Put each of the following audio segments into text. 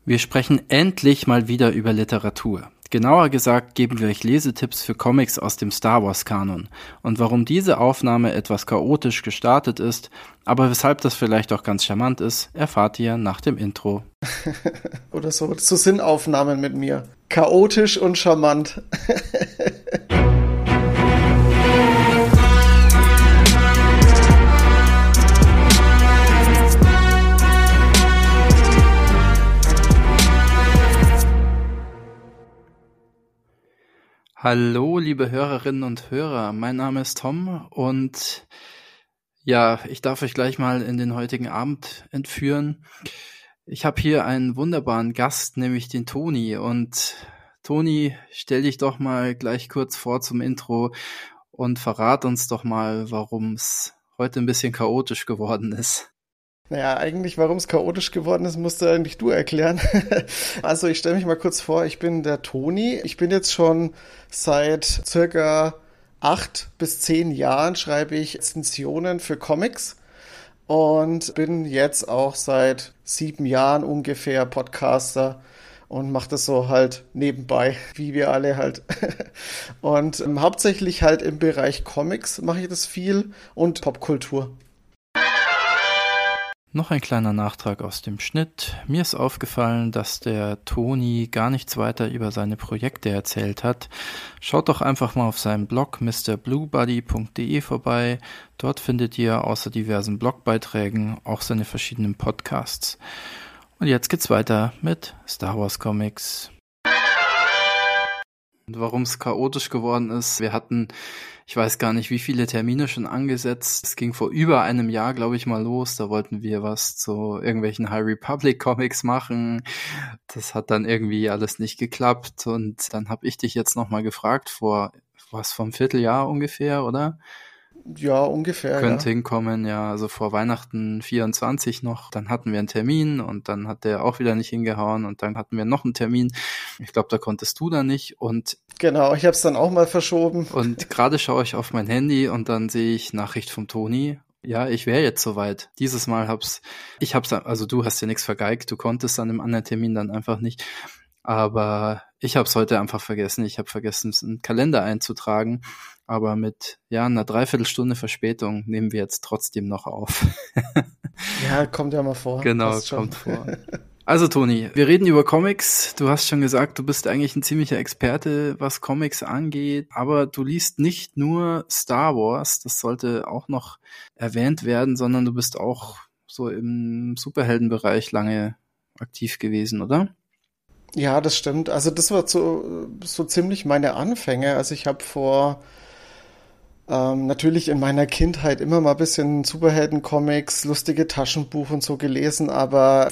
Wir sprechen endlich mal wieder über Literatur. Genauer gesagt geben wir euch Lesetipps für Comics aus dem Star Wars-Kanon. Und warum diese Aufnahme etwas chaotisch gestartet ist, aber weshalb das vielleicht auch ganz charmant ist, erfahrt ihr nach dem Intro. Oder so sind Aufnahmen mit mir. Chaotisch und charmant. Hallo, liebe Hörerinnen und Hörer, mein Name ist Tom und ja, ich darf euch gleich mal in den heutigen Abend entführen. Ich habe hier einen wunderbaren Gast, nämlich den Toni. Und Toni, stell dich doch mal gleich kurz vor zum Intro und verrat uns doch mal, warum es heute ein bisschen chaotisch geworden ist. Naja, eigentlich, warum es chaotisch geworden ist, musst du eigentlich du erklären. Also ich stelle mich mal kurz vor, ich bin der Toni. Ich bin jetzt schon seit circa 8 bis 10 Jahren schreibe ich Rezensionen für Comics und bin jetzt auch seit 7 Jahren ungefähr Podcaster und mache das so halt nebenbei, wie wir alle halt. Und hauptsächlich halt im Bereich Comics mache ich das viel und Popkultur. Noch ein kleiner Nachtrag aus dem Schnitt. Mir ist aufgefallen, dass der Toni gar nichts weiter über seine Projekte erzählt hat. Schaut doch einfach mal auf seinem Blog mrbluebuddy.de vorbei. Dort findet ihr außer diversen Blogbeiträgen auch seine verschiedenen Podcasts. Und jetzt geht's weiter mit Star Wars Comics. Und warum es chaotisch geworden ist, wir hatten, ich weiß gar nicht, wie viele Termine schon angesetzt. Es ging vor über einem Jahr, glaube ich, mal los. Da wollten wir was zu irgendwelchen High Republic Comics machen. Das hat dann irgendwie alles nicht geklappt. Und dann habe ich dich jetzt nochmal gefragt, vor einem Vierteljahr ungefähr, oder? Ja, ungefähr, Könnte hinkommen, ja, also vor Weihnachten 24 noch. Dann hatten wir einen Termin und dann hat der auch wieder nicht hingehauen und dann hatten wir noch einen Termin. Ich glaube, da konntest du dann nicht und genau, ich habe es dann auch mal verschoben. Und gerade schaue ich auf mein Handy und dann sehe ich Nachricht vom Toni. Ja, ich wäre jetzt soweit. Dieses Mal also du hast ja nichts vergeigt, du konntest an dem anderen Termin dann einfach nicht. Aber ich habe es heute einfach vergessen. Ich habe vergessen, es in den Kalender einzutragen. Aber mit einer Dreiviertelstunde Verspätung nehmen wir jetzt trotzdem noch auf. Ja, kommt ja mal vor. Genau, kommt vor. Also Toni, wir reden über Comics. Du hast schon gesagt, du bist eigentlich ein ziemlicher Experte, was Comics angeht. Aber du liest nicht nur Star Wars, das sollte auch noch erwähnt werden, sondern du bist auch so im Superheldenbereich lange aktiv gewesen, oder? Ja, das stimmt. Also das war so ziemlich meine Anfänge. Also ich habe natürlich in meiner Kindheit immer mal ein bisschen Superhelden-Comics, lustige Taschenbuch und so gelesen, aber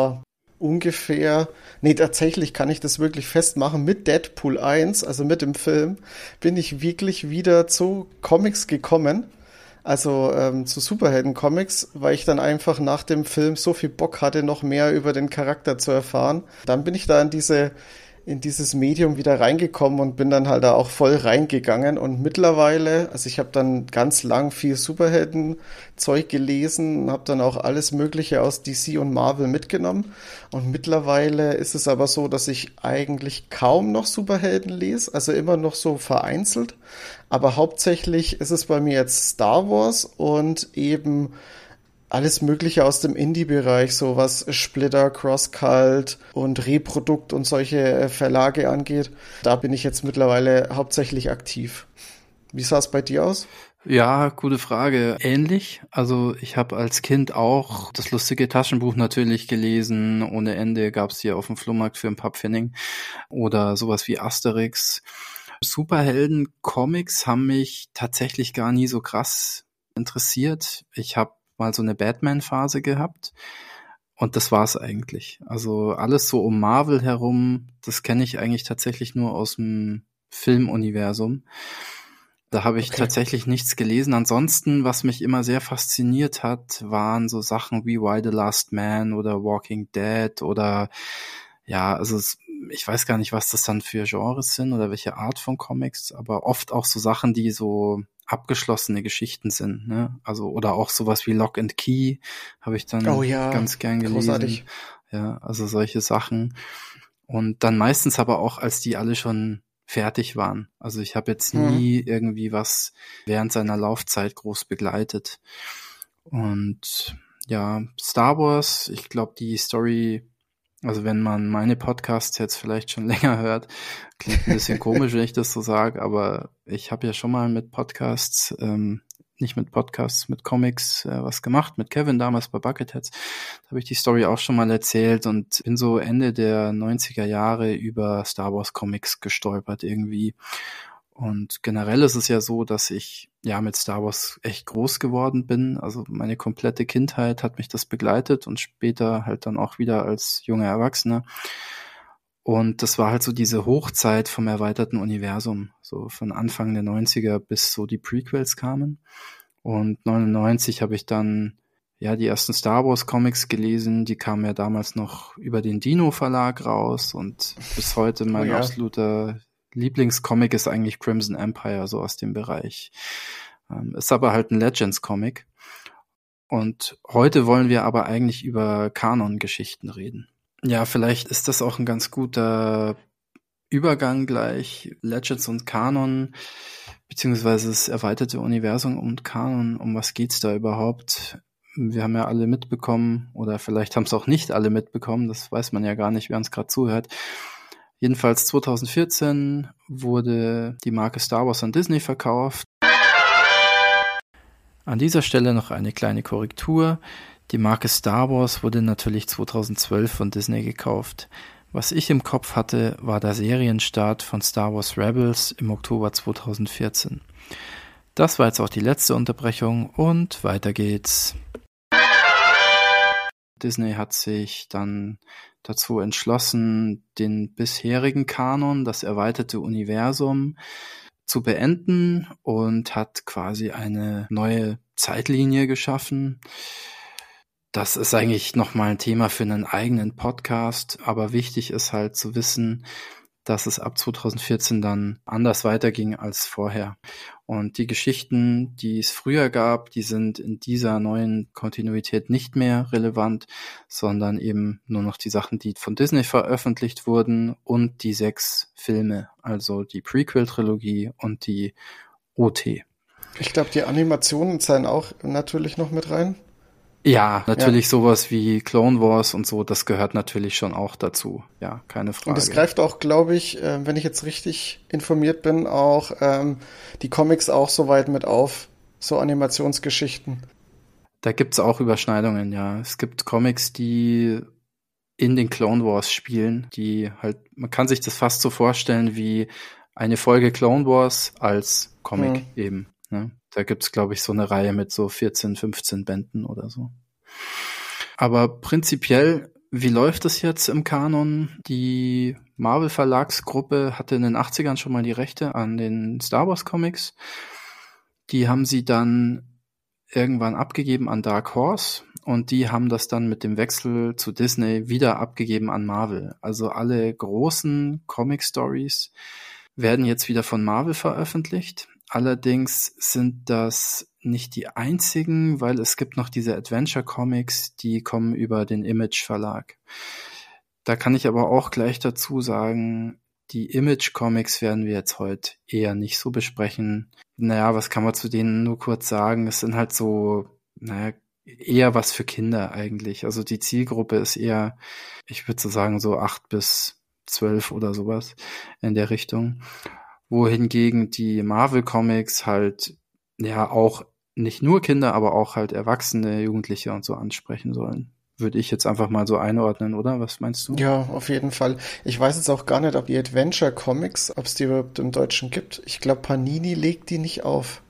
tatsächlich kann ich das wirklich festmachen, mit Deadpool 1, also mit dem Film, bin ich wirklich wieder zu Comics gekommen. Also zu Superhelden-Comics, weil ich dann einfach nach dem Film so viel Bock hatte, noch mehr über den Charakter zu erfahren. Dann bin ich da in dieses Medium wieder reingekommen und bin dann halt da auch voll reingegangen. Und mittlerweile, also ich habe dann ganz lang viel Superhelden-Zeug gelesen und habe dann auch alles Mögliche aus DC und Marvel mitgenommen. Und mittlerweile ist es aber so, dass ich eigentlich kaum noch Superhelden lese, also immer noch so vereinzelt. Aber hauptsächlich ist es bei mir jetzt Star Wars und eben alles Mögliche aus dem Indie-Bereich, so was Splitter, Crosscult und Reprodukt und solche Verlage angeht. Da bin ich jetzt mittlerweile hauptsächlich aktiv. Wie sah es bei dir aus? Ja, gute Frage. Ähnlich. Also ich habe als Kind auch das lustige Taschenbuch natürlich gelesen. Ohne Ende gab es hier auf dem Flohmarkt für ein paar Pfennig. Oder sowas wie Asterix. Superhelden-Comics haben mich tatsächlich gar nie so krass interessiert. Ich habe mal so eine Batman-Phase gehabt und das war's eigentlich. Also alles so um Marvel herum, das kenne ich eigentlich tatsächlich nur aus dem Filmuniversum. Da habe ich tatsächlich nichts gelesen. Ansonsten, was mich immer sehr fasziniert hat, waren so Sachen wie Why the Last Man oder Walking Dead oder ich weiß gar nicht, was das dann für Genres sind oder welche Art von Comics, aber oft auch so Sachen, die so abgeschlossene Geschichten sind, ne? Also, oder auch sowas wie Lock and Key habe ich dann ganz gern gelesen. Großartig. Ja, also solche Sachen. Und dann meistens aber auch, als die alle schon fertig waren. Also ich habe jetzt nie irgendwie was während seiner Laufzeit groß begleitet. Und ja, Star Wars, ich glaube, die Story, also wenn man meine Podcasts jetzt vielleicht schon länger hört, klingt ein bisschen komisch, wenn ich das so sage, aber ich habe ja schon mal mit Podcasts, nicht mit Podcasts, mit Comics was gemacht, mit Kevin damals bei Bucketheads. Da habe ich die Story auch schon mal erzählt und bin so Ende der 90er Jahre über Star Wars Comics gestolpert irgendwie. Und generell ist es ja so, dass ich ja mit Star Wars echt groß geworden bin. Also meine komplette Kindheit hat mich das begleitet und später halt dann auch wieder als junger Erwachsener. Und das war halt so diese Hochzeit vom erweiterten Universum, so von Anfang der 90er bis so die Prequels kamen. Und 99 habe ich dann ja die ersten Star Wars Comics gelesen, die kamen ja damals noch über den Dino Verlag raus und bis heute mein absoluter Lieblingscomic ist eigentlich Crimson Empire, so aus dem Bereich. Ist aber halt ein Legends Comic. Und heute wollen wir aber eigentlich über Kanon-Geschichten reden. Ja, vielleicht ist das auch ein ganz guter Übergang gleich. Legends und Kanon, beziehungsweise das erweiterte Universum und Kanon. Um was geht's da überhaupt? Wir haben ja alle mitbekommen, oder vielleicht haben es auch nicht alle mitbekommen, das weiß man ja gar nicht, wer uns gerade zuhört. Jedenfalls 2014 wurde die Marke Star Wars an Disney verkauft. An dieser Stelle noch eine kleine Korrektur. Die Marke Star Wars wurde natürlich 2012 von Disney gekauft. Was ich im Kopf hatte, war der Serienstart von Star Wars Rebels im Oktober 2014. Das war jetzt auch die letzte Unterbrechung und weiter geht's. Disney hat sich dann dazu entschlossen, den bisherigen Kanon, das erweiterte Universum, zu beenden und hat quasi eine neue Zeitlinie geschaffen. Das ist eigentlich nochmal ein Thema für einen eigenen Podcast, aber wichtig ist halt zu wissen, dass es ab 2014 dann anders weiterging als vorher. Und die Geschichten, die es früher gab, die sind in dieser neuen Kontinuität nicht mehr relevant, sondern eben nur noch die Sachen, die von Disney veröffentlicht wurden und die 6 Filme, also die Prequel-Trilogie und die OT. Ich glaube, die Animationen zählen auch natürlich noch mit rein. Ja, natürlich sowas wie Clone Wars und so, das gehört natürlich schon auch dazu. Ja, keine Frage. Und es greift auch, glaube ich, wenn ich jetzt richtig informiert bin, auch die Comics auch soweit mit auf, so Animationsgeschichten. Da gibt's auch Überschneidungen, ja. Es gibt Comics, die in den Clone Wars spielen, die halt, man kann sich das fast so vorstellen wie eine Folge Clone Wars als Comic eben, ne? Da gibt's, glaube ich, so eine Reihe mit so 14, 15 Bänden oder so. Aber prinzipiell, wie läuft es jetzt im Kanon? Die Marvel Verlagsgruppe hatte in den 80ern schon mal die Rechte an den Star Wars Comics. Die haben sie dann irgendwann abgegeben an Dark Horse und die haben das dann mit dem Wechsel zu Disney wieder abgegeben an Marvel. Also alle großen Comic-Stories werden jetzt wieder von Marvel veröffentlicht. Allerdings sind das nicht die einzigen, weil es gibt noch diese Adventure-Comics, die kommen über den Image-Verlag. Da kann ich aber auch gleich dazu sagen, die Image-Comics werden wir jetzt heute eher nicht so besprechen. Naja, was kann man zu denen nur kurz sagen? Es sind halt so, eher was für Kinder eigentlich. Also die Zielgruppe ist eher, ich würde so sagen, so 8 bis 12 oder sowas in der Richtung. Wohingegen die Marvel-Comics halt ja auch nicht nur Kinder, aber auch halt Erwachsene, Jugendliche und so ansprechen sollen. Würde ich jetzt einfach mal so einordnen, oder? Was meinst du? Ja, auf jeden Fall. Ich weiß jetzt auch gar nicht, ob die Adventure Comics, ob es die überhaupt im Deutschen gibt. Ich glaube, Panini legt die nicht auf.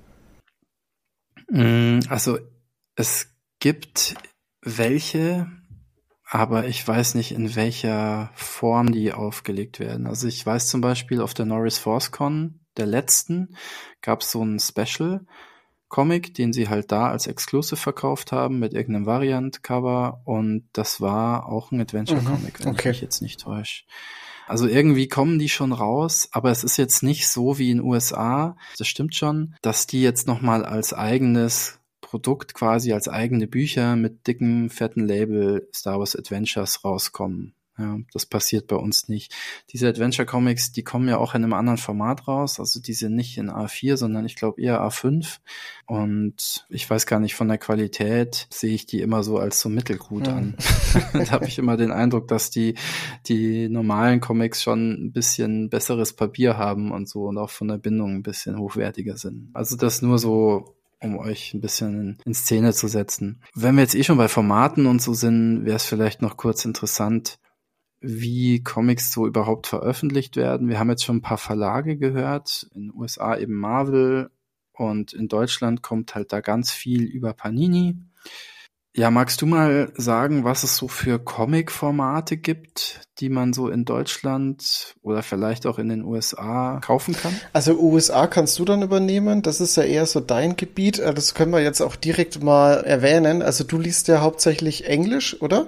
Also es gibt welche, aber ich weiß nicht, in welcher Form die aufgelegt werden. Also ich weiß zum Beispiel, auf der Norris Force Con, der letzten, gab es so einen Special-Comic, den sie halt da als Exclusive verkauft haben, mit irgendeinem Variant-Cover, und das war auch ein Adventure-Comic, wenn ich mich jetzt nicht täusche. Also irgendwie kommen die schon raus, aber es ist jetzt nicht so wie in den USA, das stimmt schon, dass die jetzt nochmal als eigenes Produkt quasi als eigene Bücher mit dickem, fetten Label Star Wars Adventures rauskommen. Ja, das passiert bei uns nicht. Diese Adventure Comics, die kommen ja auch in einem anderen Format raus. Also die sind nicht in A4, sondern ich glaube eher A5. Und ich weiß gar nicht, von der Qualität sehe ich die immer so als so mittelgut an. Da habe ich immer den Eindruck, dass die normalen Comics schon ein bisschen besseres Papier haben und so und auch von der Bindung ein bisschen hochwertiger sind. Also das nur so, um euch ein bisschen in Szene zu setzen. Wenn wir jetzt schon bei Formaten und so sind, wäre es vielleicht noch kurz interessant, wie Comics so überhaupt veröffentlicht werden. Wir haben jetzt schon ein paar Verlage gehört, in den USA eben Marvel und in Deutschland kommt halt da ganz viel über Panini. Ja, magst du mal sagen, was es so für Comic-Formate gibt, die man so in Deutschland oder vielleicht auch in den USA kaufen kann? Also USA kannst du dann übernehmen, das ist ja eher so dein Gebiet, das können wir jetzt auch direkt mal erwähnen. Also du liest ja hauptsächlich Englisch, oder?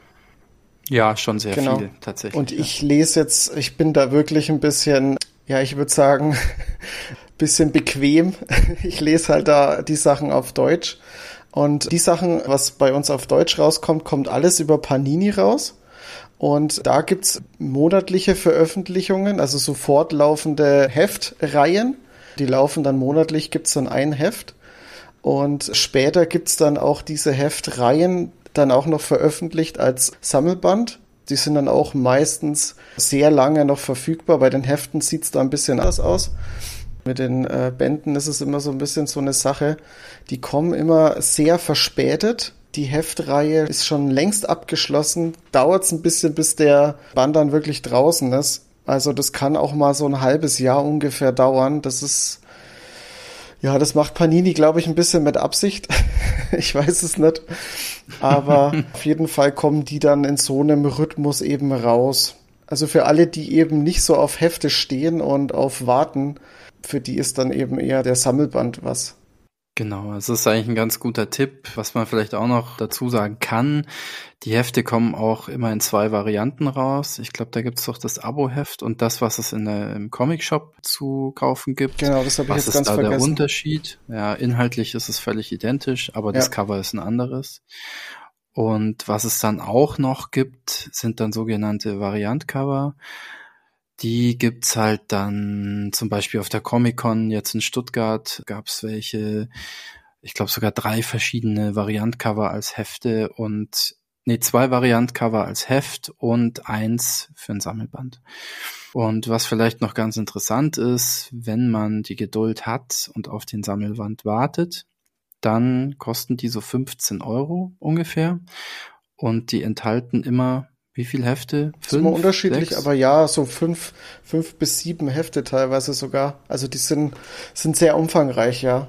Ja, schon sehr viel tatsächlich. Und ich lese jetzt, ich bin da wirklich ein bisschen, ja, ich würde sagen, bisschen bequem. Ich lese halt da die Sachen auf Deutsch. Und die Sachen, was bei uns auf Deutsch rauskommt, kommt alles über Panini raus. Und da gibt's monatliche Veröffentlichungen, also so fortlaufende Heftreihen. Die laufen dann monatlich, gibt's dann ein Heft. Und später gibt's dann auch diese Heftreihen, dann auch noch veröffentlicht als Sammelband. Die sind dann auch meistens sehr lange noch verfügbar. Bei den Heften sieht's da ein bisschen anders aus. Mit den Bänden ist es immer so ein bisschen so eine Sache. Die kommen immer sehr verspätet. Die Heftreihe ist schon längst abgeschlossen. Dauert's ein bisschen, bis der Band dann wirklich draußen ist. Also das kann auch mal so ein halbes Jahr ungefähr dauern. Das macht Panini, glaube ich, ein bisschen mit Absicht. Ich weiß es nicht. Aber auf jeden Fall kommen die dann in so einem Rhythmus eben raus. Also für alle, die eben nicht so auf Hefte stehen und auf Warten, für die ist dann eben eher der Sammelband was. Genau, es ist eigentlich ein ganz guter Tipp, was man vielleicht auch noch dazu sagen kann. Die Hefte kommen auch immer in 2 Varianten raus. Ich glaube, da gibt es doch das Abo-Heft und das, was es im Comic-Shop zu kaufen gibt. Genau, das habe ich jetzt ganz vergessen. Was ist da der Unterschied? Ja, inhaltlich ist es völlig identisch, aber das Cover ist ein anderes. Und was es dann auch noch gibt, sind dann sogenannte Variant-Cover. Die gibt's halt dann zum Beispiel auf der Comic-Con jetzt in Stuttgart gab's welche, ich glaube sogar 3 verschiedene Variant-Cover als Hefte 2 Variant-Cover als Heft und 1 für ein Sammelband. Und was vielleicht noch ganz interessant ist, wenn man die Geduld hat und auf den Sammelband wartet, dann kosten die so 15 € ungefähr und die enthalten immer wie viele Hefte? 5, ist immer unterschiedlich, 6? Aber ja, so 5 bis 7 Hefte teilweise sogar. Also die sind sehr umfangreich, ja.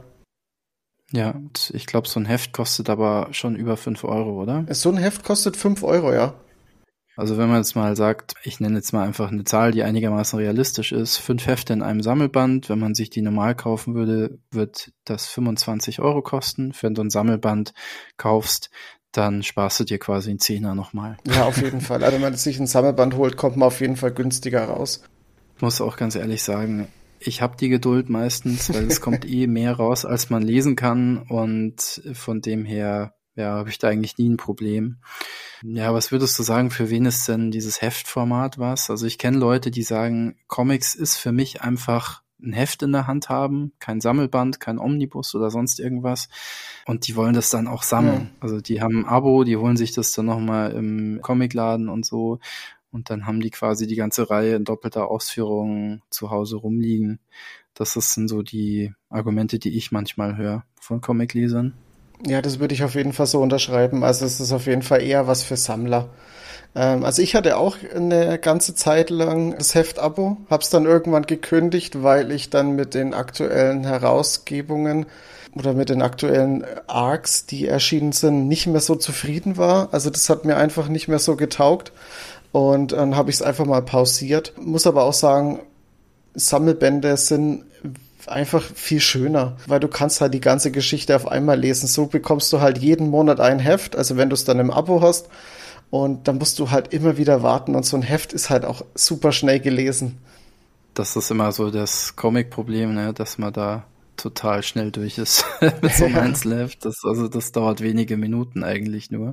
Ja, und ich glaube, so ein Heft kostet aber schon über 5 €, oder? So ein Heft kostet 5 €, ja. Also wenn man jetzt mal sagt, ich nenne jetzt mal einfach eine Zahl, die einigermaßen realistisch ist, 5 Hefte in einem Sammelband, wenn man sich die normal kaufen würde, wird das 25 € kosten. Wenn du ein Sammelband kaufst, dann sparst du dir quasi einen Zehner nochmal. Ja, auf jeden Fall. Also wenn man sich ein Sammelband holt, kommt man auf jeden Fall günstiger raus. Ich muss auch ganz ehrlich sagen, ich habe die Geduld meistens, weil es kommt mehr raus, als man lesen kann und von dem her, ja, habe ich da eigentlich nie ein Problem. Ja, was würdest du sagen, für wen ist denn dieses Heftformat was? Also ich kenne Leute, die sagen, Comics ist für mich einfach ein Heft in der Hand haben, kein Sammelband, kein Omnibus oder sonst irgendwas. Und die wollen das dann auch sammeln. Ja. Also die haben ein Abo, die holen sich das dann nochmal im Comicladen und so. Und dann haben die quasi die ganze Reihe in doppelter Ausführung zu Hause rumliegen. Sind so die Argumente, die ich manchmal höre von Comiclesern. Ja, das würde ich auf jeden Fall so unterschreiben. Also es ist auf jeden Fall eher was für Sammler. Also ich hatte auch eine ganze Zeit lang das Heft-Abo, hab's dann irgendwann gekündigt, weil ich dann mit den aktuellen Herausgebungen oder mit den aktuellen Arcs, die erschienen sind, nicht mehr so zufrieden war. Also das hat mir einfach nicht mehr so getaugt und dann habe ich es einfach mal pausiert. Muss aber auch sagen, Sammelbände sind einfach viel schöner, weil du kannst halt die ganze Geschichte auf einmal lesen. So bekommst du halt jeden Monat ein Heft, also wenn du es dann im Abo hast. Und dann musst du halt immer wieder warten und so ein Heft ist halt auch super schnell gelesen. Das ist immer so das Comic-Problem, ne? Dass man da total schnell durch ist mit so einem Einzelheft. Das dauert wenige Minuten eigentlich nur.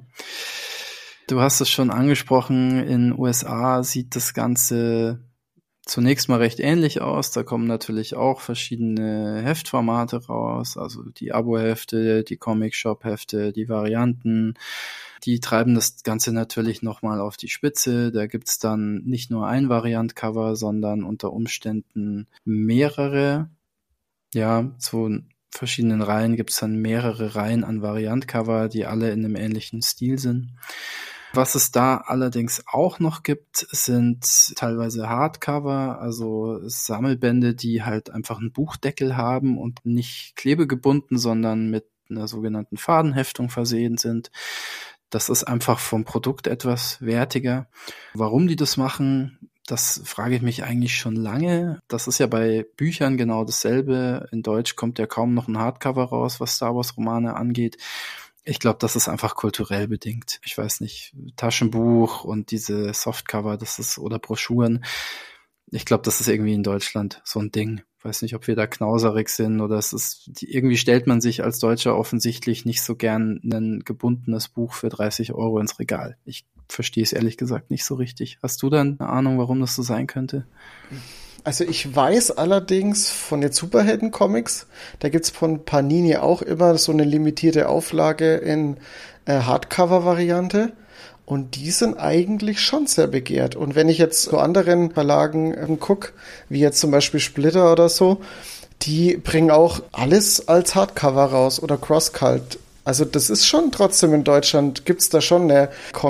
Du hast es schon angesprochen, in den USA sieht das Ganze zunächst mal recht ähnlich aus. Da kommen natürlich auch verschiedene Heftformate raus, also die Abo-Hefte, die Comic-Shop-Hefte, die Varianten. Die treiben das Ganze natürlich nochmal auf die Spitze. Da gibt's dann nicht nur ein Variant-Cover, sondern unter Umständen mehrere. Ja, zu verschiedenen Reihen gibt's dann mehrere Reihen an Variant-Cover, die alle in einem ähnlichen Stil sind. Was es da allerdings auch noch gibt, sind teilweise Hardcover, also Sammelbände, die halt einfach einen Buchdeckel haben und nicht klebegebunden, sondern mit einer sogenannten Fadenheftung versehen sind. Das ist einfach vom Produkt etwas wertiger. Warum die das machen, das frage ich mich eigentlich schon lange. Das ist ja bei Büchern genau dasselbe. In Deutsch kommt ja kaum noch ein Hardcover raus, was Star Wars Romane angeht. Ich glaube, das ist einfach kulturell bedingt. Ich weiß nicht, Taschenbuch und diese Softcover, oder Broschüren. Ich glaube, das ist irgendwie in Deutschland so ein Ding. Ich weiß nicht, ob wir da knauserig sind oder irgendwie stellt man sich als Deutscher offensichtlich nicht so gern ein gebundenes Buch für 30 Euro ins Regal. Ich verstehe es ehrlich gesagt nicht so richtig. Hast du dann eine Ahnung, warum das so sein könnte? Also ich weiß allerdings von den Superhelden-Comics, da gibt's von Panini auch immer so eine limitierte Auflage in Hardcover-Variante und die sind eigentlich schon sehr begehrt. Und wenn ich jetzt zu anderen Verlagen gucke, wie jetzt zum Beispiel Splitter oder so, die bringen auch alles als Hardcover raus oder Crosscult. Also das ist schon trotzdem in Deutschland, gibt's da schon eine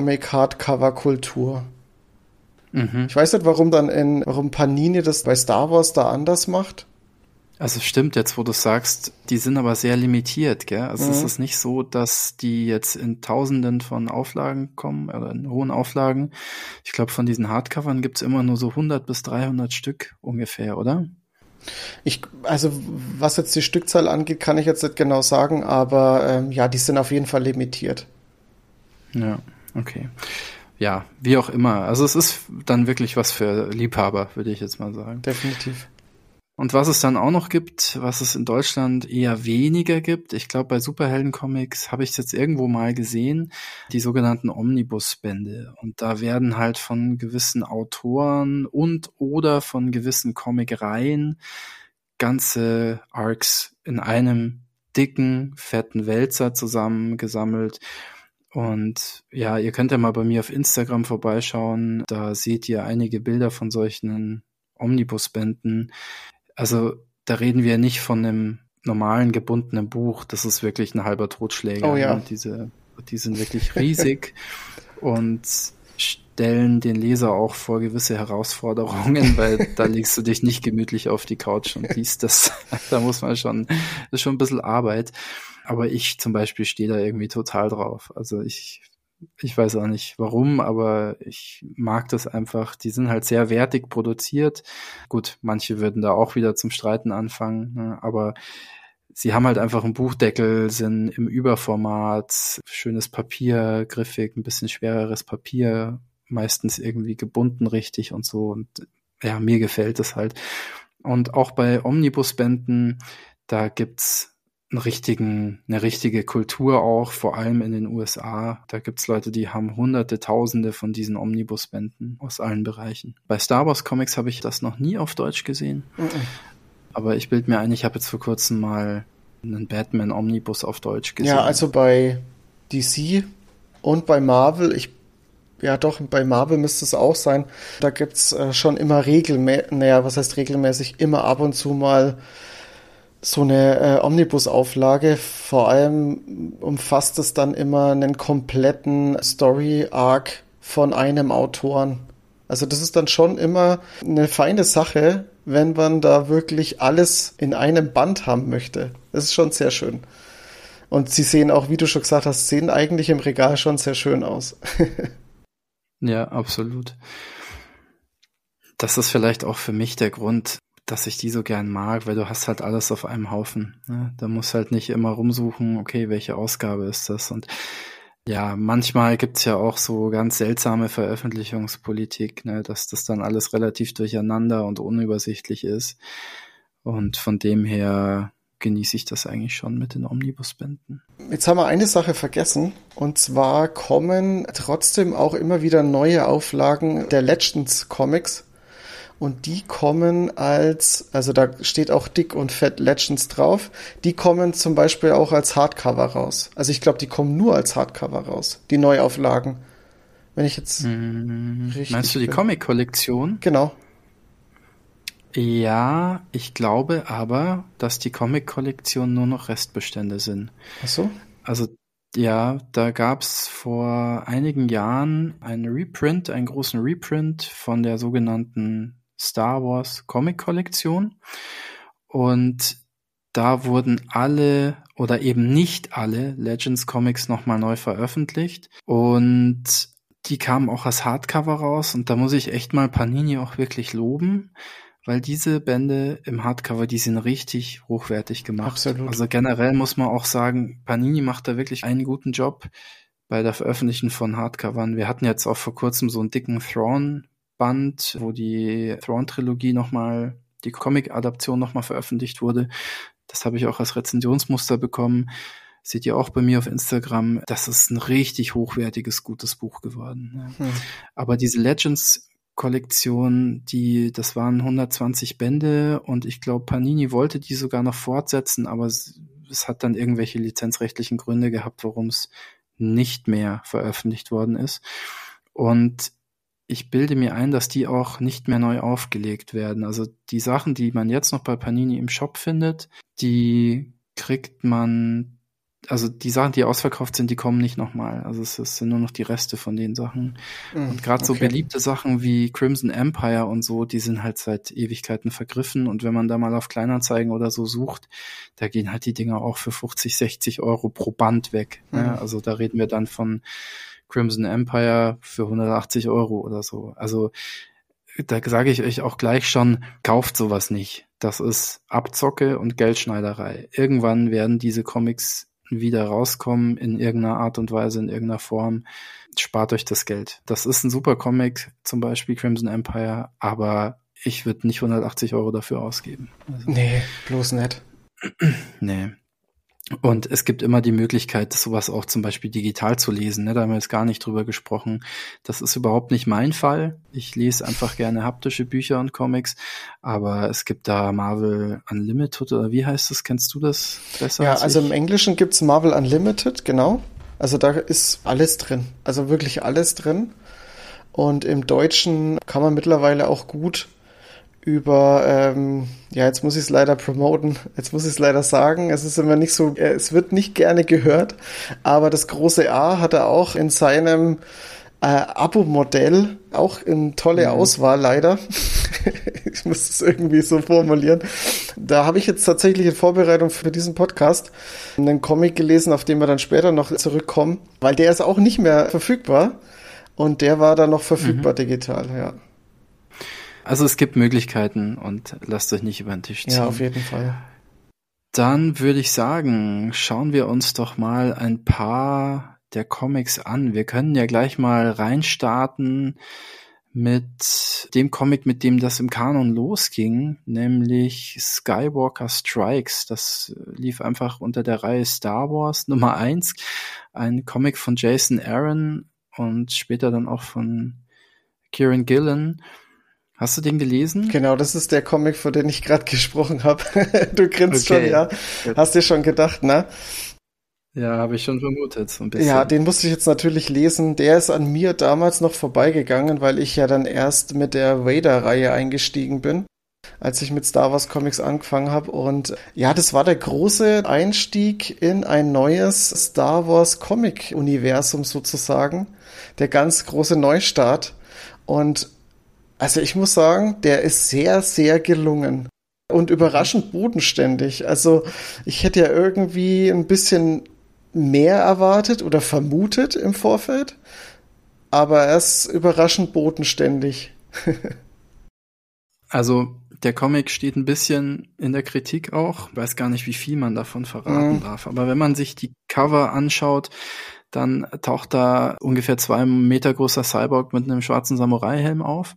Comic-Hardcover-Kultur. Ich weiß nicht, warum Panini das bei Star Wars da anders macht. Also stimmt jetzt, wo du sagst, die sind aber sehr limitiert, gell? Also es ist nicht so, dass die jetzt in Tausenden von Auflagen kommen, oder in hohen Auflagen. Ich glaube, von diesen Hardcovern gibt's immer nur so 100 bis 300 Stück ungefähr, oder? Also was jetzt die Stückzahl angeht, kann ich jetzt nicht genau sagen, aber ja, die sind auf jeden Fall limitiert. Ja, okay. Ja, wie auch immer. Also es ist dann wirklich was für Liebhaber, würde ich jetzt mal sagen. Definitiv. Und was es dann auch noch gibt, was es in Deutschland eher weniger gibt, ich glaube bei Superhelden-Comics habe ich es jetzt irgendwo mal gesehen, die sogenannten Omnibus-Bände. Und da werden halt von gewissen Autoren und oder von gewissen Comic-Reihen ganze Arcs in einem dicken, fetten Wälzer zusammengesammelt. Und ja, ihr könnt ja mal bei mir auf Instagram vorbeischauen. Da seht ihr einige Bilder von solchen Omnibusbänden. Also da reden wir nicht von einem normalen gebundenen Buch. Das ist wirklich ein halber Totschläger. Oh ja. Ne? Die sind wirklich riesig und stellen den Leser auch vor gewisse Herausforderungen, weil da legst du dich nicht gemütlich auf die Couch und liest das. Da muss man das ist schon ein bisschen Arbeit. Aber ich zum Beispiel stehe da irgendwie total drauf. Also ich weiß auch nicht warum, aber ich mag das einfach. Die sind halt sehr wertig produziert. Gut, manche würden da auch wieder zum Streiten anfangen, ne? Aber sie haben halt einfach einen Buchdeckel, sind im Überformat, schönes Papier, griffig, ein bisschen schwereres Papier, meistens irgendwie gebunden richtig und so. Und ja, mir gefällt es halt. Und auch bei Omnibusbänden, da gibt's eine richtige Kultur auch, vor allem in den USA. Da gibt's Leute, die haben Hunderte, Tausende von diesen Omnibusbänden aus allen Bereichen. Bei Star Wars Comics habe ich das noch nie auf Deutsch gesehen. Aber ich bilde mir ein, ich habe jetzt vor kurzem mal einen Batman Omnibus auf Deutsch gesehen. Ja, also bei DC und bei Marvel, bei Marvel müsste es auch sein. Da gibt's schon immer regelmäßig, immer ab und zu mal so eine Omnibus-Auflage. Vor allem umfasst es dann immer einen kompletten Story-Arc von einem Autoren. Also das ist dann schon immer eine feine Sache, wenn man da wirklich alles in einem Band haben möchte. Das ist schon sehr schön. Und sie sehen auch, wie du schon gesagt hast, sehen eigentlich im Regal schon sehr schön aus. Ja, absolut. Das ist vielleicht auch für mich der Grund, dass ich die so gern mag, weil du hast halt alles auf einem Haufen. Ne? Da musst halt nicht immer rumsuchen, okay, welche Ausgabe ist das? Und ja, manchmal gibt's ja auch so ganz seltsame Veröffentlichungspolitik, ne, dass das dann alles relativ durcheinander und unübersichtlich ist. Und von dem her genieße ich das eigentlich schon mit den Omnibusbänden. Jetzt haben wir eine Sache vergessen, und zwar kommen trotzdem auch immer wieder neue Auflagen der Legends Comics. Und die kommen also da steht auch dick und fett Legends drauf, die kommen zum Beispiel auch als Hardcover raus. Also ich glaube, die kommen nur als Hardcover raus, die Neuauflagen. Wenn ich jetzt richtig Meinst du die bin. Comic-Kollektion? Genau. Ja, ich glaube aber, dass die Comic-Kollektion nur noch Restbestände sind. Ach so? Also ja, da gab's vor einigen Jahren einen großen Reprint von der sogenannten Star Wars Comic-Kollektion. Und da wurden alle oder eben nicht alle Legends Comics nochmal neu veröffentlicht. Und die kamen auch als Hardcover raus. Und da muss ich echt mal Panini auch wirklich loben, weil diese Bände im Hardcover, die sind richtig hochwertig gemacht. Absolut. Also generell muss man auch sagen, Panini macht da wirklich einen guten Job bei der Veröffentlichung von Hardcovern. Wir hatten jetzt auch vor kurzem so einen dicken Thrawn-Band, wo die Thrawn-Trilogie nochmal, die Comic-Adaption nochmal veröffentlicht wurde. Das habe ich auch als Rezensionsmuster bekommen. Seht ihr auch bei mir auf Instagram. Das ist ein richtig hochwertiges, gutes Buch geworden. Ja. Aber diese Legends-Kollektion, das waren 120 Bände und ich glaube, Panini wollte die sogar noch fortsetzen, aber es hat dann irgendwelche lizenzrechtlichen Gründe gehabt, warum es nicht mehr veröffentlicht worden ist. Und ich bilde mir ein, dass die auch nicht mehr neu aufgelegt werden. Also die Sachen, die man jetzt noch bei Panini im Shop findet, die kriegt man, also die Sachen, die ausverkauft sind, die kommen nicht nochmal. Also es sind nur noch die Reste von den Sachen. Und gerade so beliebte Sachen wie Crimson Empire und so, die sind halt seit Ewigkeiten vergriffen. Und wenn man da mal auf Kleinanzeigen oder so sucht, da gehen halt die Dinger auch für 50, 60 Euro pro Band weg. Ja, also da reden wir dann von Crimson Empire für 180 Euro oder so. Also da sage ich euch auch gleich schon, kauft sowas nicht. Das ist Abzocke und Geldschneiderei. Irgendwann werden diese Comics wieder rauskommen in irgendeiner Art und Weise, in irgendeiner Form. Spart euch das Geld. Das ist ein super Comic, zum Beispiel Crimson Empire, aber ich würde nicht 180 Euro dafür ausgeben. Also, nee, bloß nicht. Nee. Und es gibt immer die Möglichkeit, sowas auch zum Beispiel digital zu lesen. Da haben wir jetzt gar nicht drüber gesprochen. Das ist überhaupt nicht mein Fall. Ich lese einfach gerne haptische Bücher und Comics. Aber es gibt da Marvel Unlimited, oder wie heißt das? Kennst du das besser? Ja, also im Englischen gibt's Marvel Unlimited, genau. Also da ist alles drin. Also wirklich alles drin. Und im Deutschen kann man mittlerweile auch gut über, jetzt muss ich es leider promoten, jetzt muss ich es leider sagen, es ist immer nicht so, es wird nicht gerne gehört, aber das große A hat er auch in seinem Abo-Modell, auch in tolle Auswahl leider, ich muss es irgendwie so formulieren, da habe ich jetzt tatsächlich in Vorbereitung für diesen Podcast einen Comic gelesen, auf den wir dann später noch zurückkommen, weil der ist auch nicht mehr verfügbar und der war dann noch verfügbar digital, ja. Also es gibt Möglichkeiten und lasst euch nicht über den Tisch ziehen. Ja, auf jeden Fall. Dann würde ich sagen, schauen wir uns doch mal ein paar der Comics an. Wir können ja gleich mal reinstarten mit dem Comic, mit dem das im Kanon losging, nämlich Skywalker Strikes. Das lief einfach unter der Reihe Star Wars Nummer 1. Ein Comic von Jason Aaron und später dann auch von Kieran Gillen. Hast du den gelesen? Genau, das ist der Comic, von dem ich gerade gesprochen habe. Du grinst schon, ja. Hast dir schon gedacht, ne? Ja, habe ich schon vermutet, so ein bisschen. Ja, den musste ich jetzt natürlich lesen. Der ist an mir damals noch vorbeigegangen, weil ich ja dann erst mit der Vader-Reihe eingestiegen bin, als ich mit Star Wars Comics angefangen habe. Und ja, das war der große Einstieg in ein neues Star Wars Comic-Universum sozusagen. Der ganz große Neustart. Und also ich muss sagen, der ist sehr, sehr gelungen und überraschend bodenständig. Also ich hätte ja irgendwie ein bisschen mehr erwartet oder vermutet im Vorfeld, aber er ist überraschend bodenständig. Also der Comic steht ein bisschen in der Kritik auch. Ich weiß gar nicht, wie viel man davon verraten darf. Aber wenn man sich die Cover anschaut, dann taucht da ungefähr 2 Meter großer Cyborg mit einem schwarzen Samurai-Helm auf.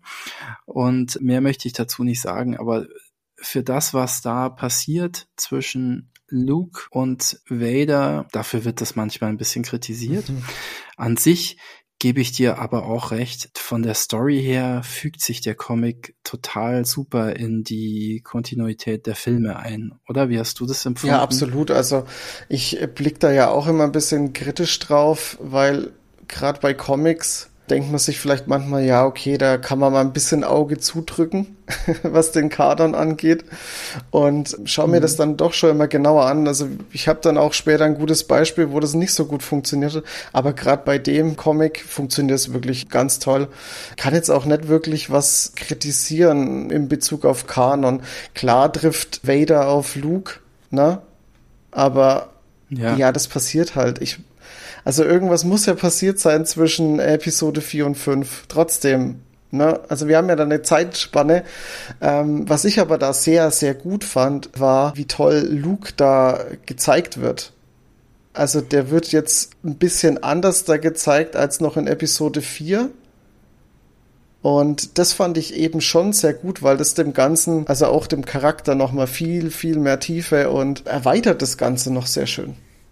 Und mehr möchte ich dazu nicht sagen. Aber für das, was da passiert zwischen Luke und Vader, dafür wird das manchmal ein bisschen kritisiert. An sich gebe ich dir aber auch recht, von der Story her fügt sich der Comic total super in die Kontinuität der Filme ein, oder? Wie hast du das empfunden? Ja, absolut. Also ich blicke da ja auch immer ein bisschen kritisch drauf, weil gerade bei Comics denkt man sich vielleicht manchmal, ja, okay, da kann man mal ein bisschen Auge zudrücken, was den Kanon angeht. Und schau mir das dann doch schon immer genauer an. Also ich habe dann auch später ein gutes Beispiel, wo das nicht so gut funktionierte. Aber gerade bei dem Comic funktioniert es wirklich ganz toll. Kann jetzt auch nicht wirklich was kritisieren in Bezug auf Kanon. Klar trifft Vader auf Luke, ne? Aber ja, das passiert halt. Also irgendwas muss ja passiert sein zwischen Episode 4 und 5. Trotzdem, ne? Also wir haben ja da eine Zeitspanne. Was ich aber da sehr, sehr gut fand, war, wie toll Luke da gezeigt wird. Also der wird jetzt ein bisschen anders da gezeigt als noch in Episode 4. Und das fand ich eben schon sehr gut, weil das dem Ganzen, also auch dem Charakter nochmal viel, viel mehr Tiefe und erweitert das Ganze noch sehr schön.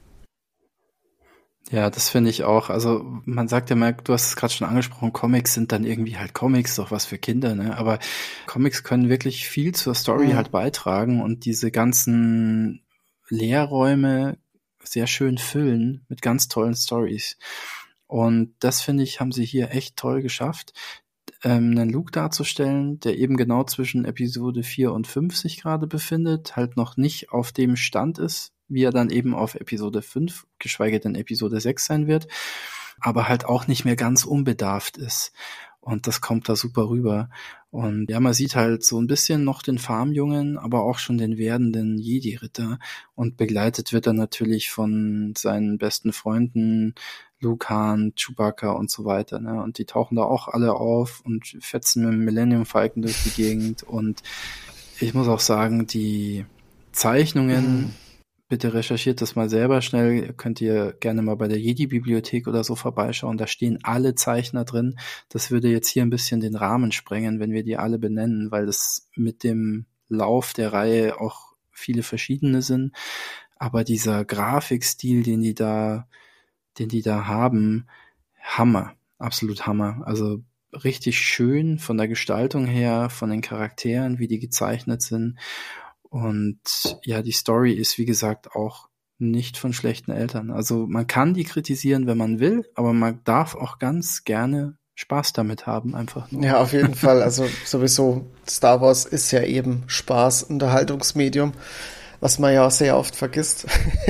Ja, das finde ich auch. Also man sagt ja mal, du hast es gerade schon angesprochen, Comics sind dann irgendwie halt Comics, doch was für Kinder, ne? Aber Comics können wirklich viel zur Story halt beitragen und diese ganzen Leerräume sehr schön füllen mit ganz tollen Stories. Und das, finde ich, haben sie hier echt toll geschafft, einen Luke darzustellen, der eben genau zwischen Episode 4 und 5 sich gerade befindet, halt noch nicht auf dem Stand ist, wie er dann eben auf Episode 5, geschweige denn Episode 6 sein wird, aber halt auch nicht mehr ganz unbedarft ist. Und das kommt da super rüber. Und ja, man sieht halt so ein bisschen noch den Farmjungen, aber auch schon den werdenden Jedi-Ritter. Und begleitet wird er natürlich von seinen besten Freunden, Luke, Han, Chewbacca und so weiter, ne? Und die tauchen da auch alle auf und fetzen mit dem Millennium Falcon durch die Gegend. Und ich muss auch sagen, die Zeichnungen, bitte recherchiert das mal selber schnell, könnt ihr gerne mal bei der Jedi-Bibliothek oder so vorbeischauen, da stehen alle Zeichner drin. Das würde jetzt hier ein bisschen den Rahmen sprengen, wenn wir die alle benennen, weil das mit dem Lauf der Reihe auch viele verschiedene sind. Aber dieser Grafikstil, den die da haben, Hammer, absolut Hammer. Also richtig schön von der Gestaltung her, von den Charakteren, wie die gezeichnet sind. Und ja, die Story ist, wie gesagt, auch nicht von schlechten Eltern. Also man kann die kritisieren, wenn man will, aber man darf auch ganz gerne Spaß damit haben, einfach nur. Ja, auf jeden Fall. Also sowieso, Star Wars ist ja eben Spaß, Unterhaltungsmedium, was man ja auch sehr oft vergisst.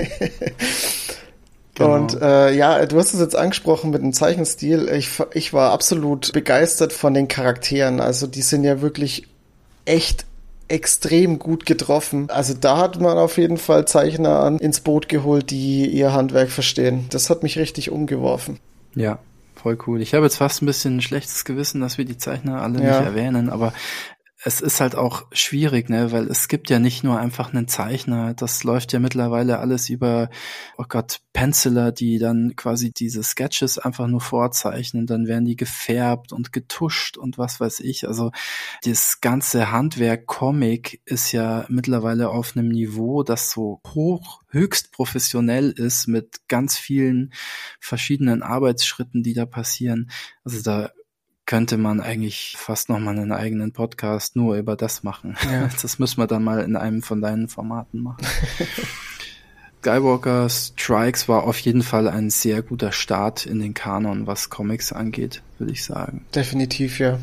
Genau. Und ja, du hast es jetzt angesprochen mit dem Zeichenstil. Ich war absolut begeistert von den Charakteren. Also die sind ja wirklich echt extrem gut getroffen. Also da hat man auf jeden Fall Zeichner ins Boot geholt, die ihr Handwerk verstehen. Das hat mich richtig umgeworfen. Ja, voll cool. Ich habe jetzt fast ein bisschen ein schlechtes Gewissen, dass wir die Zeichner alle nicht erwähnen, aber es ist halt auch schwierig, ne, weil es gibt ja nicht nur einfach einen Zeichner, das läuft ja mittlerweile alles über, oh Gott, Penciler, die dann quasi diese Sketches einfach nur vorzeichnen, dann werden die gefärbt und getuscht und was weiß ich, also das ganze Handwerk Comic ist ja mittlerweile auf einem Niveau, das so höchst professionell ist, mit ganz vielen verschiedenen Arbeitsschritten, die da passieren, also da könnte man eigentlich fast noch mal einen eigenen Podcast nur über das machen. Ja. Das müssen wir dann mal in einem von deinen Formaten machen. Skywalker Strikes war auf jeden Fall ein sehr guter Start in den Kanon, was Comics angeht, würde ich sagen. Definitiv, ja.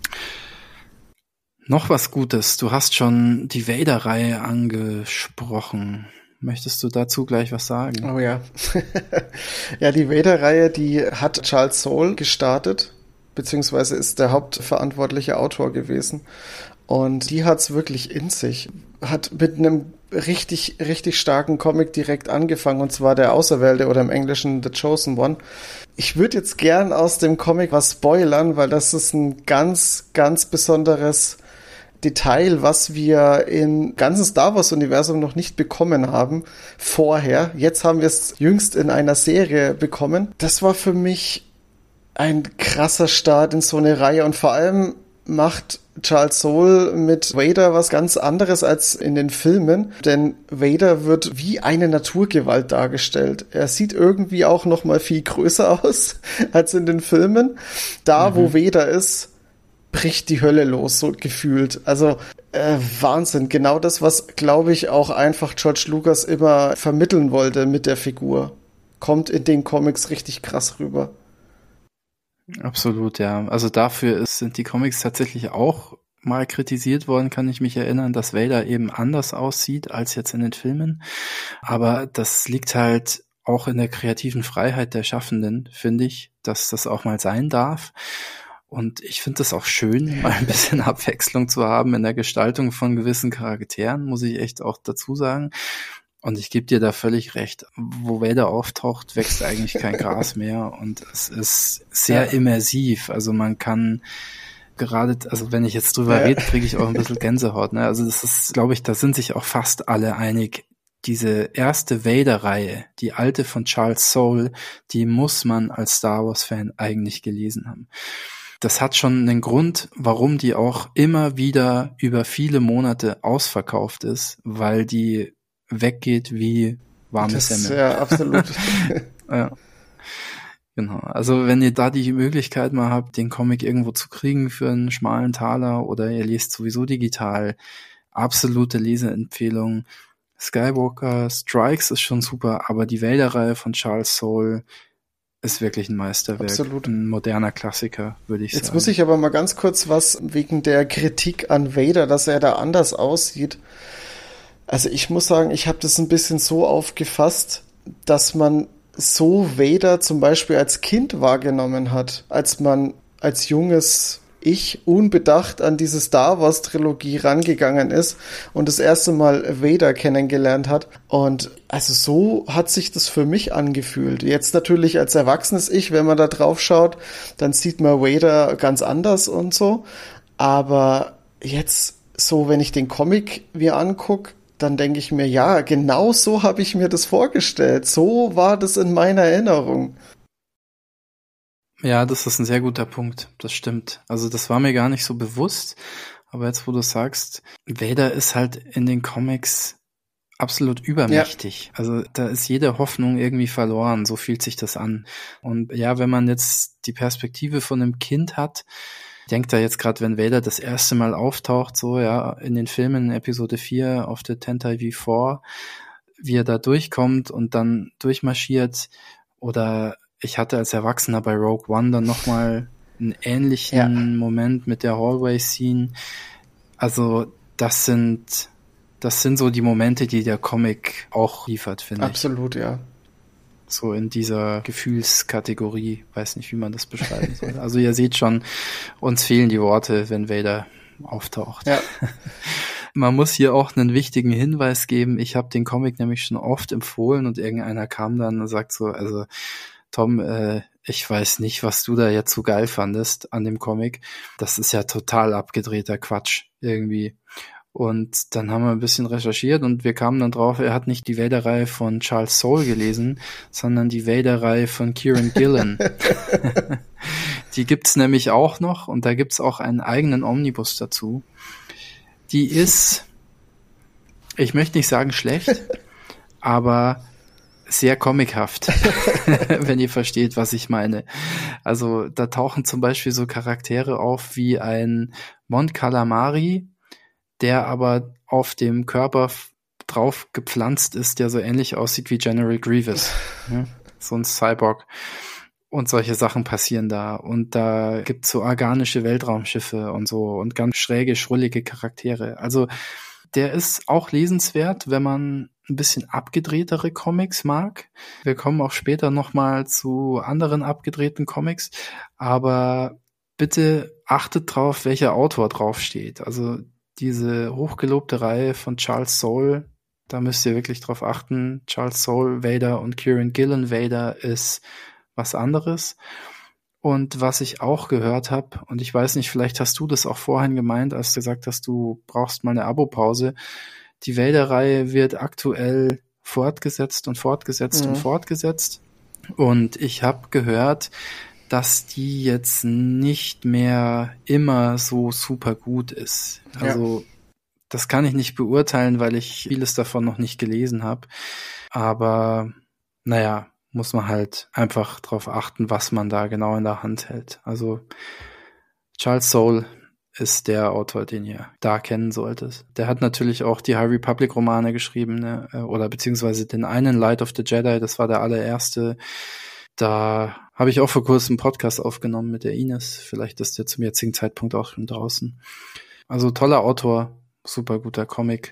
Noch was Gutes. Du hast schon die Vader-Reihe angesprochen. Möchtest du dazu gleich was sagen? Oh ja. Ja, die Vader-Reihe, die hat Charles Soule gestartet, beziehungsweise ist der hauptverantwortliche Autor gewesen. Und die hat's wirklich in sich. Hat mit einem richtig, richtig starken Comic direkt angefangen, und zwar der Auserwählte oder im Englischen The Chosen One. Ich würde jetzt gern aus dem Comic was spoilern, weil das ist ein ganz, ganz besonderes Detail, was wir im ganzen Star Wars-Universum noch nicht bekommen haben vorher. Jetzt haben wir es jüngst in einer Serie bekommen. Das war für mich ein krasser Start in so eine Reihe, und vor allem macht Charles Soule mit Vader was ganz anderes als in den Filmen, denn Vader wird wie eine Naturgewalt dargestellt. Er sieht irgendwie auch noch mal viel größer aus als in den Filmen. Da, wo Vader ist, bricht die Hölle los, so gefühlt. Also Wahnsinn. Genau das, was, glaube ich, auch einfach George Lucas immer vermitteln wollte mit der Figur. Kommt in den Comics richtig krass rüber. Absolut, ja. Also dafür sind die Comics tatsächlich auch mal kritisiert worden, kann ich mich erinnern, dass Vader eben anders aussieht als jetzt in den Filmen. Aber das liegt halt auch in der kreativen Freiheit der Schaffenden, finde ich, dass das auch mal sein darf. Und ich finde es auch schön, mal ein bisschen Abwechslung zu haben in der Gestaltung von gewissen Charakteren, muss ich echt auch dazu sagen. Und ich gebe dir da völlig recht. Wo Vader auftaucht, wächst eigentlich kein Gras mehr und es ist sehr immersiv. Also man kann gerade, also wenn ich jetzt drüber rede, kriege ich auch ein bisschen Gänsehaut. Ne? Also das ist, glaube ich, da sind sich auch fast alle einig. Diese erste Vader-Reihe, die alte von Charles Soule, die muss man als Star Wars-Fan eigentlich gelesen haben. Das hat schon einen Grund, warum die auch immer wieder über viele Monate ausverkauft ist, weil die weggeht wie warme Semmel. Ja, absolut. Ja. Genau. Also wenn ihr da die Möglichkeit mal habt, den Comic irgendwo zu kriegen für einen schmalen Taler oder ihr lest sowieso digital, absolute Leseempfehlung. Skywalker Strikes ist schon super, aber die Vader-Reihe von Charles Soule ist wirklich ein Meisterwerk. Absolut. Ein moderner Klassiker, würde ich sagen. Jetzt muss ich aber mal ganz kurz was wegen der Kritik an Vader, dass er da anders aussieht. Also ich muss sagen, ich habe das ein bisschen so aufgefasst, dass man so Vader zum Beispiel als Kind wahrgenommen hat, als man als junges Ich unbedacht an diese Star Wars Trilogie rangegangen ist und das erste Mal Vader kennengelernt hat. Und also so hat sich das für mich angefühlt. Jetzt natürlich als erwachsenes Ich, wenn man da drauf schaut, dann sieht man Vader ganz anders und so. Aber jetzt so, wenn ich den Comic mir angucke, dann denke ich mir, ja, genau so habe ich mir das vorgestellt. So war das in meiner Erinnerung. Ja, das ist ein sehr guter Punkt. Das stimmt. Also das war mir gar nicht so bewusst. Aber jetzt, wo du sagst, Vader ist halt in den Comics absolut übermächtig. Ja. Also da ist jede Hoffnung irgendwie verloren. So fühlt sich das an. Und ja, wenn man jetzt die Perspektive von einem Kind hat, ich denke da jetzt gerade, wenn Vader das erste Mal auftaucht, so ja, in den Filmen Episode 4 auf der Tentai V4, wie er da durchkommt und dann durchmarschiert. Oder ich hatte als Erwachsener bei Rogue One dann nochmal einen ähnlichen Moment mit der Hallway-Scene. Also das sind so die Momente, die der Comic auch liefert, finde ich. Absolut, ja. So in dieser Gefühlskategorie, weiß nicht, wie man das beschreiben soll. Also ihr seht schon, uns fehlen die Worte, wenn Vader auftaucht. Ja. Man muss hier auch einen wichtigen Hinweis geben. Ich habe den Comic nämlich schon oft empfohlen und irgendeiner kam dann und sagt so, also Tom, ich weiß nicht, was du da jetzt so geil fandest an dem Comic. Das ist ja total abgedrehter Quatsch irgendwie. Und dann haben wir ein bisschen recherchiert und wir kamen dann drauf, er hat nicht die Vader-Reihe von Charles Soule gelesen, sondern die Vader-Reihe von Kieran Gillen. Die gibt's nämlich auch noch und da gibt's auch einen eigenen Omnibus dazu. Die ist, ich möchte nicht sagen schlecht, aber sehr comichaft, wenn ihr versteht, was ich meine. Also da tauchen zum Beispiel so Charaktere auf wie ein Mon Calamari, der aber auf dem Körper drauf gepflanzt ist, der so ähnlich aussieht wie General Grievous. Ja, so ein Cyborg. Und solche Sachen passieren da. Und da gibt's so organische Weltraumschiffe und so und ganz schräge, schrullige Charaktere. Also der ist auch lesenswert, wenn man ein bisschen abgedrehtere Comics mag. Wir kommen auch später nochmal zu anderen abgedrehten Comics. Aber bitte achtet drauf, welcher Autor draufsteht. Also diese hochgelobte Reihe von Charles Soule, da müsst ihr wirklich drauf achten. Charles Soule Vader und Kieran Gillen Vader ist was anderes. Und was ich auch gehört habe, und ich weiß nicht, vielleicht hast du das auch vorhin gemeint, als du gesagt hast, du brauchst mal eine Abo-Pause. Die Vader-Reihe wird aktuell fortgesetzt und fortgesetzt und fortgesetzt. Und ich habe gehört, dass die jetzt nicht mehr immer so super gut ist. Also das kann ich nicht beurteilen, weil ich vieles davon noch nicht gelesen habe. Aber naja, muss man halt einfach drauf achten, was man da genau in der Hand hält. Also Charles Soule ist der Autor, den ihr da kennen solltet. Der hat natürlich auch die High Republic Romane geschrieben, ne? Oder beziehungsweise den einen Light of the Jedi, das war der allererste. Da habe ich auch vor kurzem einen Podcast aufgenommen mit der Ines. Vielleicht ist der zum jetzigen Zeitpunkt auch schon draußen. Also toller Autor, super guter Comic.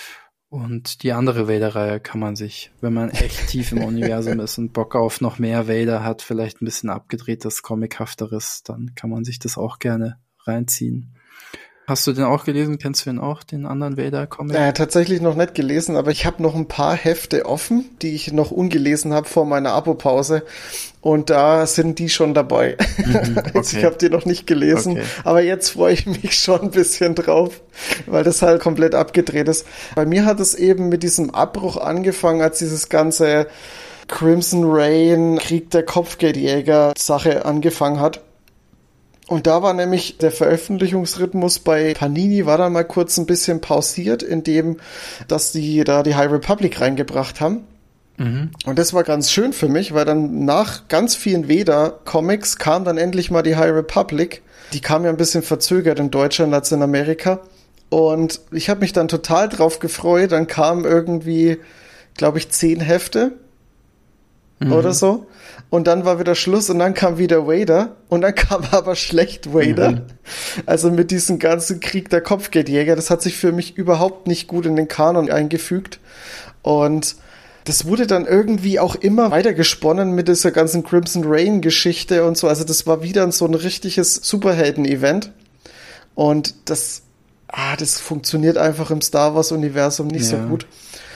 Und die andere Vader-Reihe kann man sich, wenn man echt tief im Universum ist und Bock auf noch mehr Vader hat, vielleicht ein bisschen abgedrehtes, comichafteres, dann kann man sich das auch gerne reinziehen. Hast du den auch gelesen? Kennst du ihn auch, den anderen Vader-Comic? Tatsächlich noch nicht gelesen, aber ich habe noch ein paar Hefte offen, die ich noch ungelesen habe vor meiner Abo-Pause. Und da sind die schon dabei. Okay. Also ich habe die noch nicht gelesen, aber jetzt freue ich mich schon ein bisschen drauf, weil das halt komplett abgedreht ist. Bei mir hat es eben mit diesem Abbruch angefangen, als dieses ganze Crimson Reign, Krieg der Kopfgeldjäger-Sache angefangen hat. Und da war nämlich der Veröffentlichungsrhythmus bei Panini war dann mal kurz ein bisschen pausiert, indem, dass die da die High Republic reingebracht haben. Mhm. Und das war ganz schön für mich, weil dann nach ganz vielen Vader-Comics kam dann endlich mal die High Republic. Die kam ja ein bisschen verzögert in Deutschland als in Amerika. Und ich habe mich dann total drauf gefreut. Dann kamen irgendwie, glaube ich, 10 Hefte oder so. Und dann war wieder Schluss und dann kam wieder Vader und dann kam aber schlecht Vader. Mhm. Also mit diesem ganzen Krieg der Kopfgeldjäger, das hat sich für mich überhaupt nicht gut in den Kanon eingefügt. Und das wurde dann irgendwie auch immer weitergesponnen mit dieser ganzen Crimson Reign Geschichte und so. Also das war wieder so ein richtiges Superhelden-Event. Und das funktioniert einfach im Star Wars Universum nicht so gut.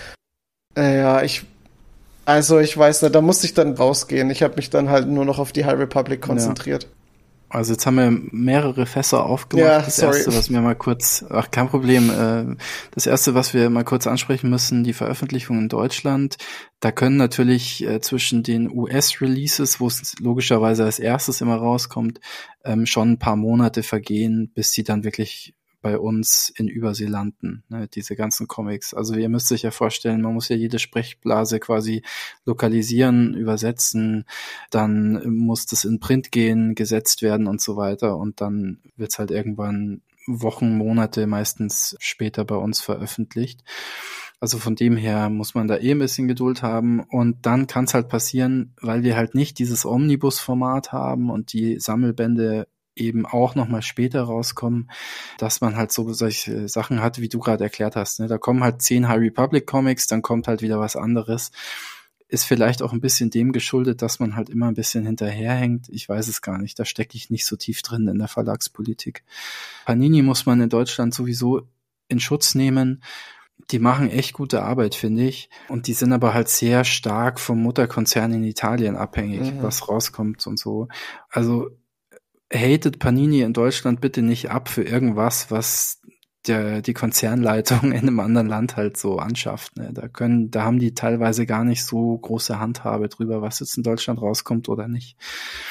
Ich weiß nicht, da musste ich dann rausgehen. Ich habe mich dann halt nur noch auf die High Republic konzentriert. Ja. Also jetzt haben wir mehrere Fässer aufgemacht. Ja, das erste, was wir mal kurz, kein Problem. Das erste, was wir mal kurz ansprechen müssen, die Veröffentlichung in Deutschland. Da können natürlich zwischen den US-Releases, wo es logischerweise als erstes immer rauskommt, schon ein paar Monate vergehen, bis sie dann wirklich bei uns in Übersee landen, ne, diese ganzen Comics. Also ihr müsst euch ja vorstellen, man muss ja jede Sprechblase quasi lokalisieren, übersetzen, dann muss das in Print gehen, gesetzt werden und so weiter und dann wird's halt irgendwann Wochen, Monate meistens später bei uns veröffentlicht. Also von dem her muss man da ein bisschen Geduld haben und dann kann es halt passieren, weil wir halt nicht dieses Omnibus-Format haben und die Sammelbände eben auch nochmal später rauskommen, dass man halt so solche Sachen hat, wie du gerade erklärt hast. Ne? Da kommen halt 10 High Republic Comics, dann kommt halt wieder was anderes. Ist vielleicht auch ein bisschen dem geschuldet, dass man halt immer ein bisschen hinterherhängt. Ich weiß es gar nicht. Da stecke ich nicht so tief drin in der Verlagspolitik. Panini muss man in Deutschland sowieso in Schutz nehmen. Die machen echt gute Arbeit, finde ich. Und die sind aber halt sehr stark vom Mutterkonzern in Italien abhängig, was rauskommt und so. Also hatet Panini in Deutschland bitte nicht ab für irgendwas, was die Konzernleitung in einem anderen Land halt so anschafft. Ne? Da haben die teilweise gar nicht so große Handhabe drüber, was jetzt in Deutschland rauskommt oder nicht.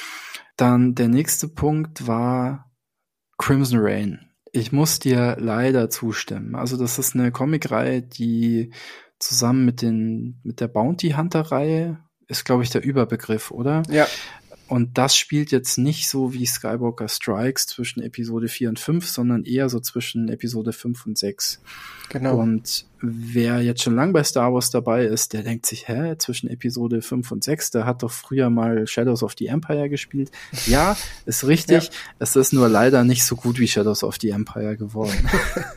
Dann der nächste Punkt war Crimson Reign. Ich muss dir leider zustimmen. Also das ist eine Comicreihe, die zusammen mit der Bounty Hunter Reihe ist, glaube ich, der Überbegriff, oder? Ja. Und das spielt jetzt nicht so wie Skywalker Strikes zwischen Episode 4 und 5, sondern eher so zwischen Episode 5 und 6. Genau. Und wer jetzt schon lang bei Star Wars dabei ist, der denkt sich, zwischen Episode 5 und 6, der hat doch früher mal Shadows of the Empire gespielt. Ja, ist richtig. Ja. Es ist nur leider nicht so gut wie Shadows of the Empire geworden.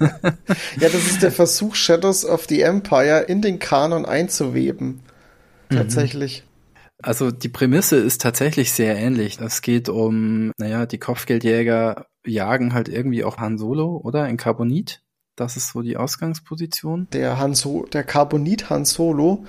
Ja, das ist der Versuch, Shadows of the Empire in den Kanon einzuweben. Tatsächlich. Also die Prämisse ist tatsächlich sehr ähnlich. Es geht um, die Kopfgeldjäger jagen halt irgendwie auch Han Solo, oder? In Carbonit. Das ist so die Ausgangsposition. Der Carbonit Han Solo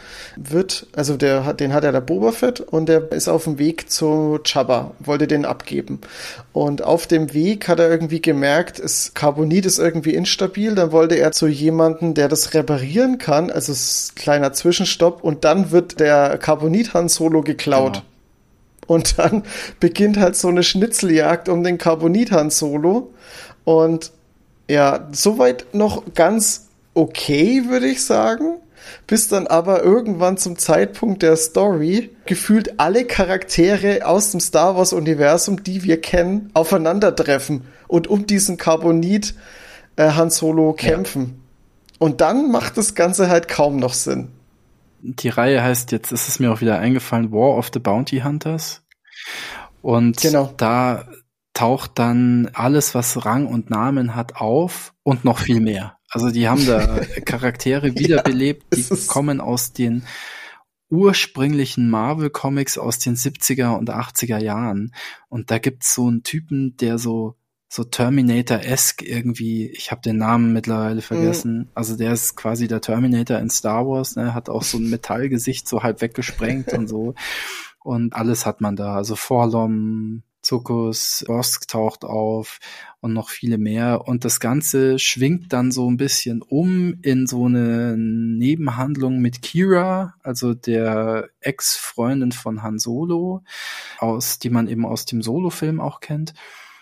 den hat ja der Boba Fett und der ist auf dem Weg zu Jabba, wollte den abgeben. Und auf dem Weg hat er irgendwie gemerkt, Carbonit ist irgendwie instabil, dann wollte er zu jemandem, der das reparieren kann, also es ist ein kleiner Zwischenstopp und dann wird der Carbonit Han Solo geklaut. Genau. Und dann beginnt halt so eine Schnitzeljagd um den Carbonit-Han Solo. Und ja, soweit noch ganz okay, würde ich sagen. Bis dann aber irgendwann zum Zeitpunkt der Story gefühlt alle Charaktere aus dem Star Wars-Universum, die wir kennen, aufeinandertreffen und um diesen Carbonit Han Solo kämpfen. Ja. Und dann macht das Ganze halt kaum noch Sinn. Die Reihe heißt, jetzt ist es mir auch wieder eingefallen, War of the Bounty Hunters. Und genau, da taucht dann alles, was Rang und Namen hat, auf und noch viel mehr. Also die haben da Charaktere wiederbelebt, die kommen aus den ursprünglichen Marvel-Comics aus den 70er und 80er Jahren. Und da gibt's so einen Typen, der so Terminator-esque irgendwie, ich habe den Namen mittlerweile vergessen, also der ist quasi der Terminator in Star Wars, ne, hat auch so ein Metallgesicht so halb weggesprengt und so. Und alles hat man da, also Forlom, Zuckuss, Bosk taucht auf und noch viele mehr. Und das Ganze schwingt dann so ein bisschen um in so eine Nebenhandlung mit Qi'ra, also der Ex-Freundin von Han Solo, die man eben aus dem Solo-Film auch kennt.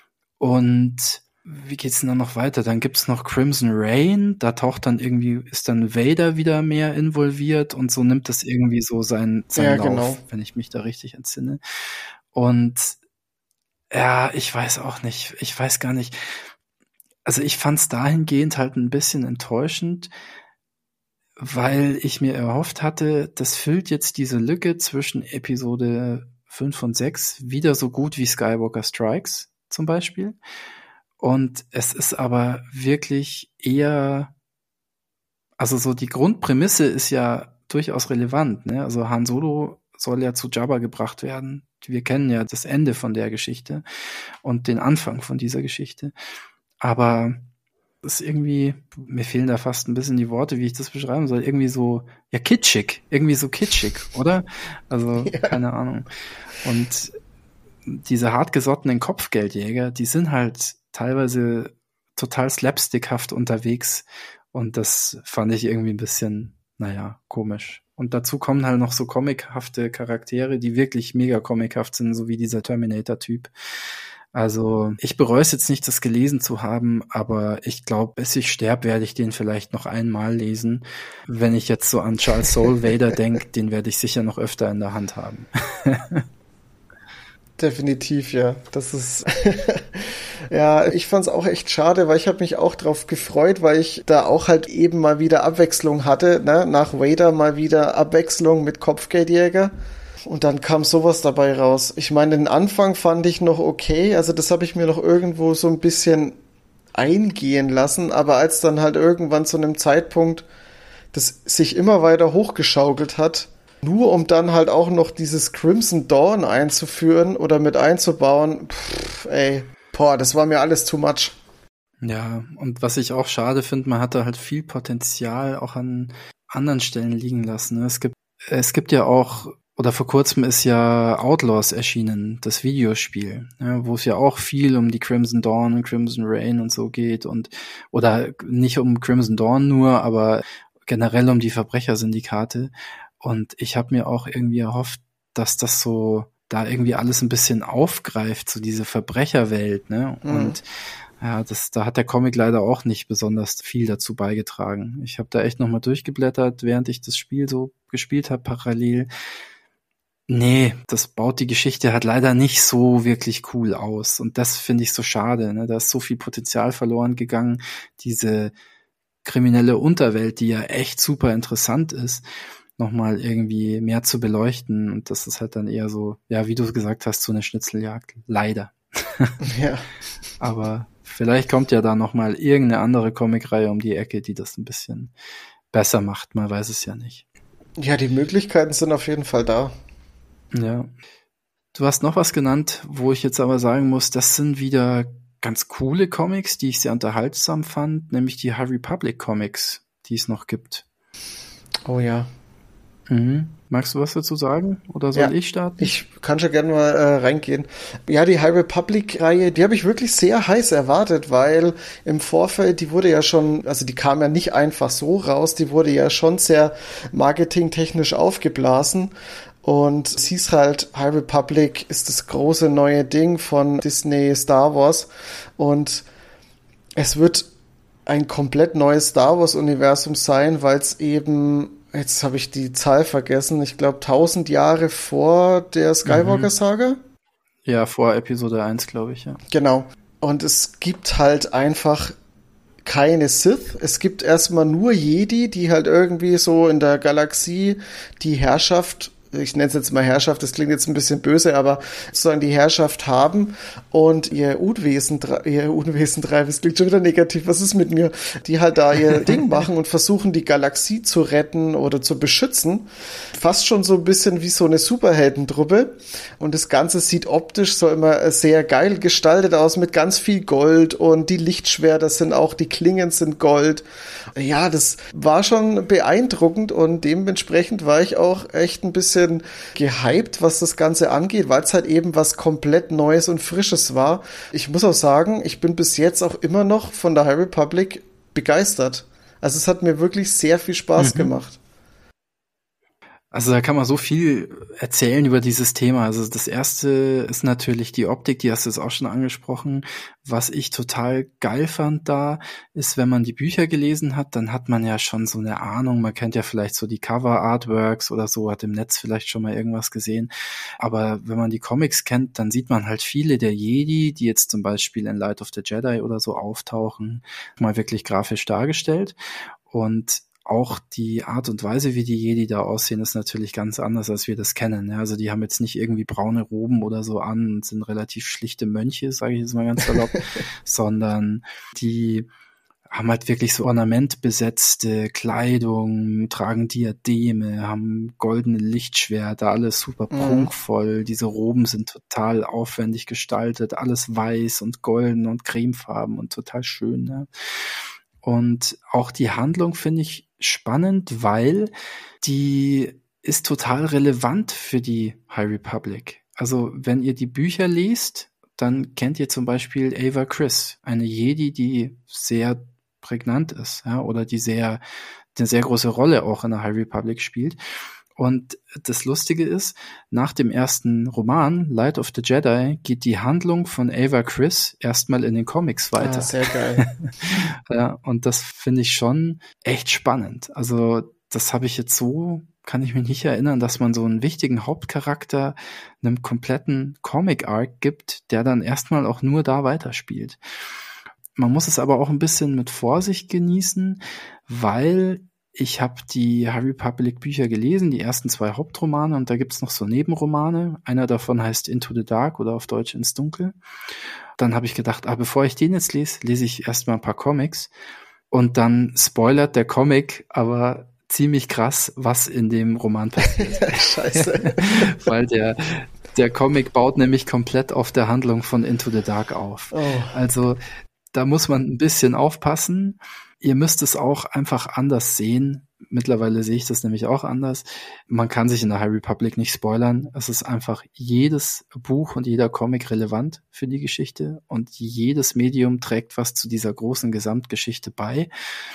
Und wie geht's denn dann noch weiter? Dann gibt's noch Crimson Reign, da ist dann Vader wieder mehr involviert und so nimmt das irgendwie so seinen Lauf, genau, wenn ich mich da richtig entsinne. Und ja, ich weiß auch nicht. Ich weiß gar nicht. Also ich fand's dahingehend halt ein bisschen enttäuschend, weil ich mir erhofft hatte, das füllt jetzt diese Lücke zwischen Episode 5 und 6 wieder so gut wie Skywalker Strikes zum Beispiel. Und es ist aber wirklich eher, also so die Grundprämisse ist ja durchaus relevant, ne? Also Han Solo soll ja zu Jabba gebracht werden. Wir kennen ja das Ende von der Geschichte und den Anfang von dieser Geschichte. Aber es ist irgendwie, mir fehlen da fast ein bisschen die Worte, wie ich das beschreiben soll. Irgendwie so, ja, kitschig. Irgendwie so kitschig, oder? Also, ja, keine Ahnung. Und diese hartgesottenen Kopfgeldjäger, die sind halt teilweise total slapstickhaft unterwegs. Und das fand ich irgendwie ein bisschen, komisch. Und dazu kommen halt noch so comichafte Charaktere, die wirklich mega comichaft sind, so wie dieser Terminator-Typ. Also ich bereue es jetzt nicht, das gelesen zu haben, aber ich glaube, bis ich sterbe, werde ich den vielleicht noch einmal lesen. Wenn ich jetzt so an Charles Soule Vader denke, den werde ich sicher noch öfter in der Hand haben. Definitiv, ja. Das ist ja, ich fand's auch echt schade, weil ich habe mich auch drauf gefreut, weil ich da auch halt eben mal wieder Abwechslung hatte, ne? Nach Vader mal wieder Abwechslung mit Kopfgeldjäger. Und dann kam sowas dabei raus. Ich meine, den Anfang fand ich noch okay, also das habe ich mir noch irgendwo so ein bisschen eingehen lassen, aber als dann halt irgendwann zu einem Zeitpunkt das sich immer weiter hochgeschaukelt hat, nur um dann halt auch noch dieses Crimson Dawn einzuführen oder mit einzubauen, das war mir alles too much. Ja, und was ich auch schade finde, man hatte halt viel Potenzial auch an anderen Stellen liegen lassen. Es gibt ja auch, oder vor kurzem ist ja Outlaws erschienen, das Videospiel, ja, wo es ja auch viel um die Crimson Dawn und Crimson Reign und so geht oder nicht um Crimson Dawn nur, aber generell um die Verbrechersyndikate. Und ich habe mir auch irgendwie erhofft, dass das so da irgendwie alles ein bisschen aufgreift, so diese Verbrecherwelt, ne? Mhm. Und ja, da hat der Comic leider auch nicht besonders viel dazu beigetragen. Ich habe da echt nochmal durchgeblättert, während ich das Spiel so gespielt habe, parallel. Nee, das baut die Geschichte halt leider nicht so wirklich cool aus. Und das finde ich so schade, ne? Da ist so viel Potenzial verloren gegangen. Diese kriminelle Unterwelt, die ja echt super interessant ist, nochmal irgendwie mehr zu beleuchten. Und das ist halt dann eher so, ja, wie du gesagt hast, so eine Schnitzeljagd. Leider. Ja. Aber vielleicht kommt ja da nochmal irgendeine andere Comicreihe um die Ecke, die das ein bisschen besser macht. Man weiß es ja nicht. Ja, die Möglichkeiten sind auf jeden Fall da. Ja. Du hast noch was genannt, wo ich jetzt aber sagen muss, das sind wieder ganz coole Comics, die ich sehr unterhaltsam fand, nämlich die High Republic Comics, die es noch gibt. Oh ja. Mhm. Magst du was dazu sagen? Oder soll ich starten? Ich kann schon gerne mal reingehen. Ja, die High Republic-Reihe, die habe ich wirklich sehr heiß erwartet, weil im Vorfeld, die wurde ja schon, also die kam ja nicht einfach so raus, die wurde ja schon sehr marketingtechnisch aufgeblasen. Und siehst halt, High Republic ist das große neue Ding von Disney Star Wars. Und es wird ein komplett neues Star Wars-Universum sein, weil es eben, jetzt habe ich die Zahl vergessen, ich glaube 1000 Jahre vor der Skywalker-Saga. Ja, vor Episode 1, glaube ich, ja. Genau. Und es gibt halt einfach keine Sith. Es gibt erstmal nur Jedi, die halt irgendwie so in der Galaxie die Herrschaft, ich nenne es jetzt mal Herrschaft, das klingt jetzt ein bisschen böse, aber sozusagen die Herrschaft haben und ihr Unwesen treiben, das klingt schon wieder negativ, was ist mit mir? Die halt da ihr Ding machen und versuchen, die Galaxie zu retten oder zu beschützen. Fast schon so ein bisschen wie so eine Superheldentruppe. Und das Ganze sieht optisch so immer sehr geil gestaltet aus, mit ganz viel Gold und die Lichtschwerter sind auch, die Klingen sind Gold. Ja, das war schon beeindruckend und dementsprechend war ich auch echt ein bisschen gehypt, was das Ganze angeht, weil es halt eben was komplett Neues und Frisches war. Ich muss auch sagen, ich bin bis jetzt auch immer noch von der High Republic begeistert. Also es hat mir wirklich sehr viel Spaß gemacht. Also da kann man so viel erzählen über dieses Thema. Also das erste ist natürlich die Optik, die hast du jetzt auch schon angesprochen. Was ich total geil fand da, ist, wenn man die Bücher gelesen hat, dann hat man ja schon so eine Ahnung. Man kennt ja vielleicht so die Cover-Artworks oder so, hat im Netz vielleicht schon mal irgendwas gesehen. Aber wenn man die Comics kennt, dann sieht man halt viele der Jedi, die jetzt zum Beispiel in Light of the Jedi oder so auftauchen, mal wirklich grafisch dargestellt. Und auch die Art und Weise, wie die Jedi da aussehen, ist natürlich ganz anders, als wir das kennen. Ja, also die haben jetzt nicht irgendwie braune Roben oder so an und sind relativ schlichte Mönche, sage ich jetzt mal ganz salopp, sondern die haben halt wirklich so ornamentbesetzte Kleidung, tragen Diademe, haben goldene Lichtschwerter, alles super prunkvoll. Diese Roben sind total aufwendig gestaltet, alles weiß und golden und cremefarben und total schön. Ne? Und auch die Handlung finde ich spannend, weil die ist total relevant für die High Republic. Also wenn ihr die Bücher liest, dann kennt ihr zum Beispiel Ava Chris, eine Jedi, die sehr prägnant ist, ja, oder die eine sehr große Rolle auch in der High Republic spielt. Und das Lustige ist, nach dem ersten Roman, Light of the Jedi, geht die Handlung von Ava Chris erstmal in den Comics weiter. Ah, sehr geil. Ja, und das finde ich schon echt spannend. Also das habe ich jetzt so, kann ich mich nicht erinnern, dass man so einen wichtigen Hauptcharakter einem kompletten Comic-Arc gibt, der dann erstmal auch nur da weiterspielt. Man muss es aber auch ein bisschen mit Vorsicht genießen, weil ich habe die High Republic Bücher gelesen, die ersten 2 Hauptromane, und da gibt's noch so Nebenromane. Einer davon heißt Into the Dark oder auf Deutsch Ins Dunkel. Dann habe ich gedacht, bevor ich den jetzt lese ich erstmal ein paar Comics. Und dann spoilert der Comic aber ziemlich krass, was in dem Roman passiert. Scheiße. Weil der Comic baut nämlich komplett auf der Handlung von Into the Dark auf. Oh. Also da muss man ein bisschen aufpassen. Ihr müsst es auch einfach anders sehen. Mittlerweile sehe ich das nämlich auch anders. Man kann sich in der High Republic nicht spoilern. Es ist einfach jedes Buch und jeder Comic relevant für die Geschichte und jedes Medium trägt was zu dieser großen Gesamtgeschichte bei.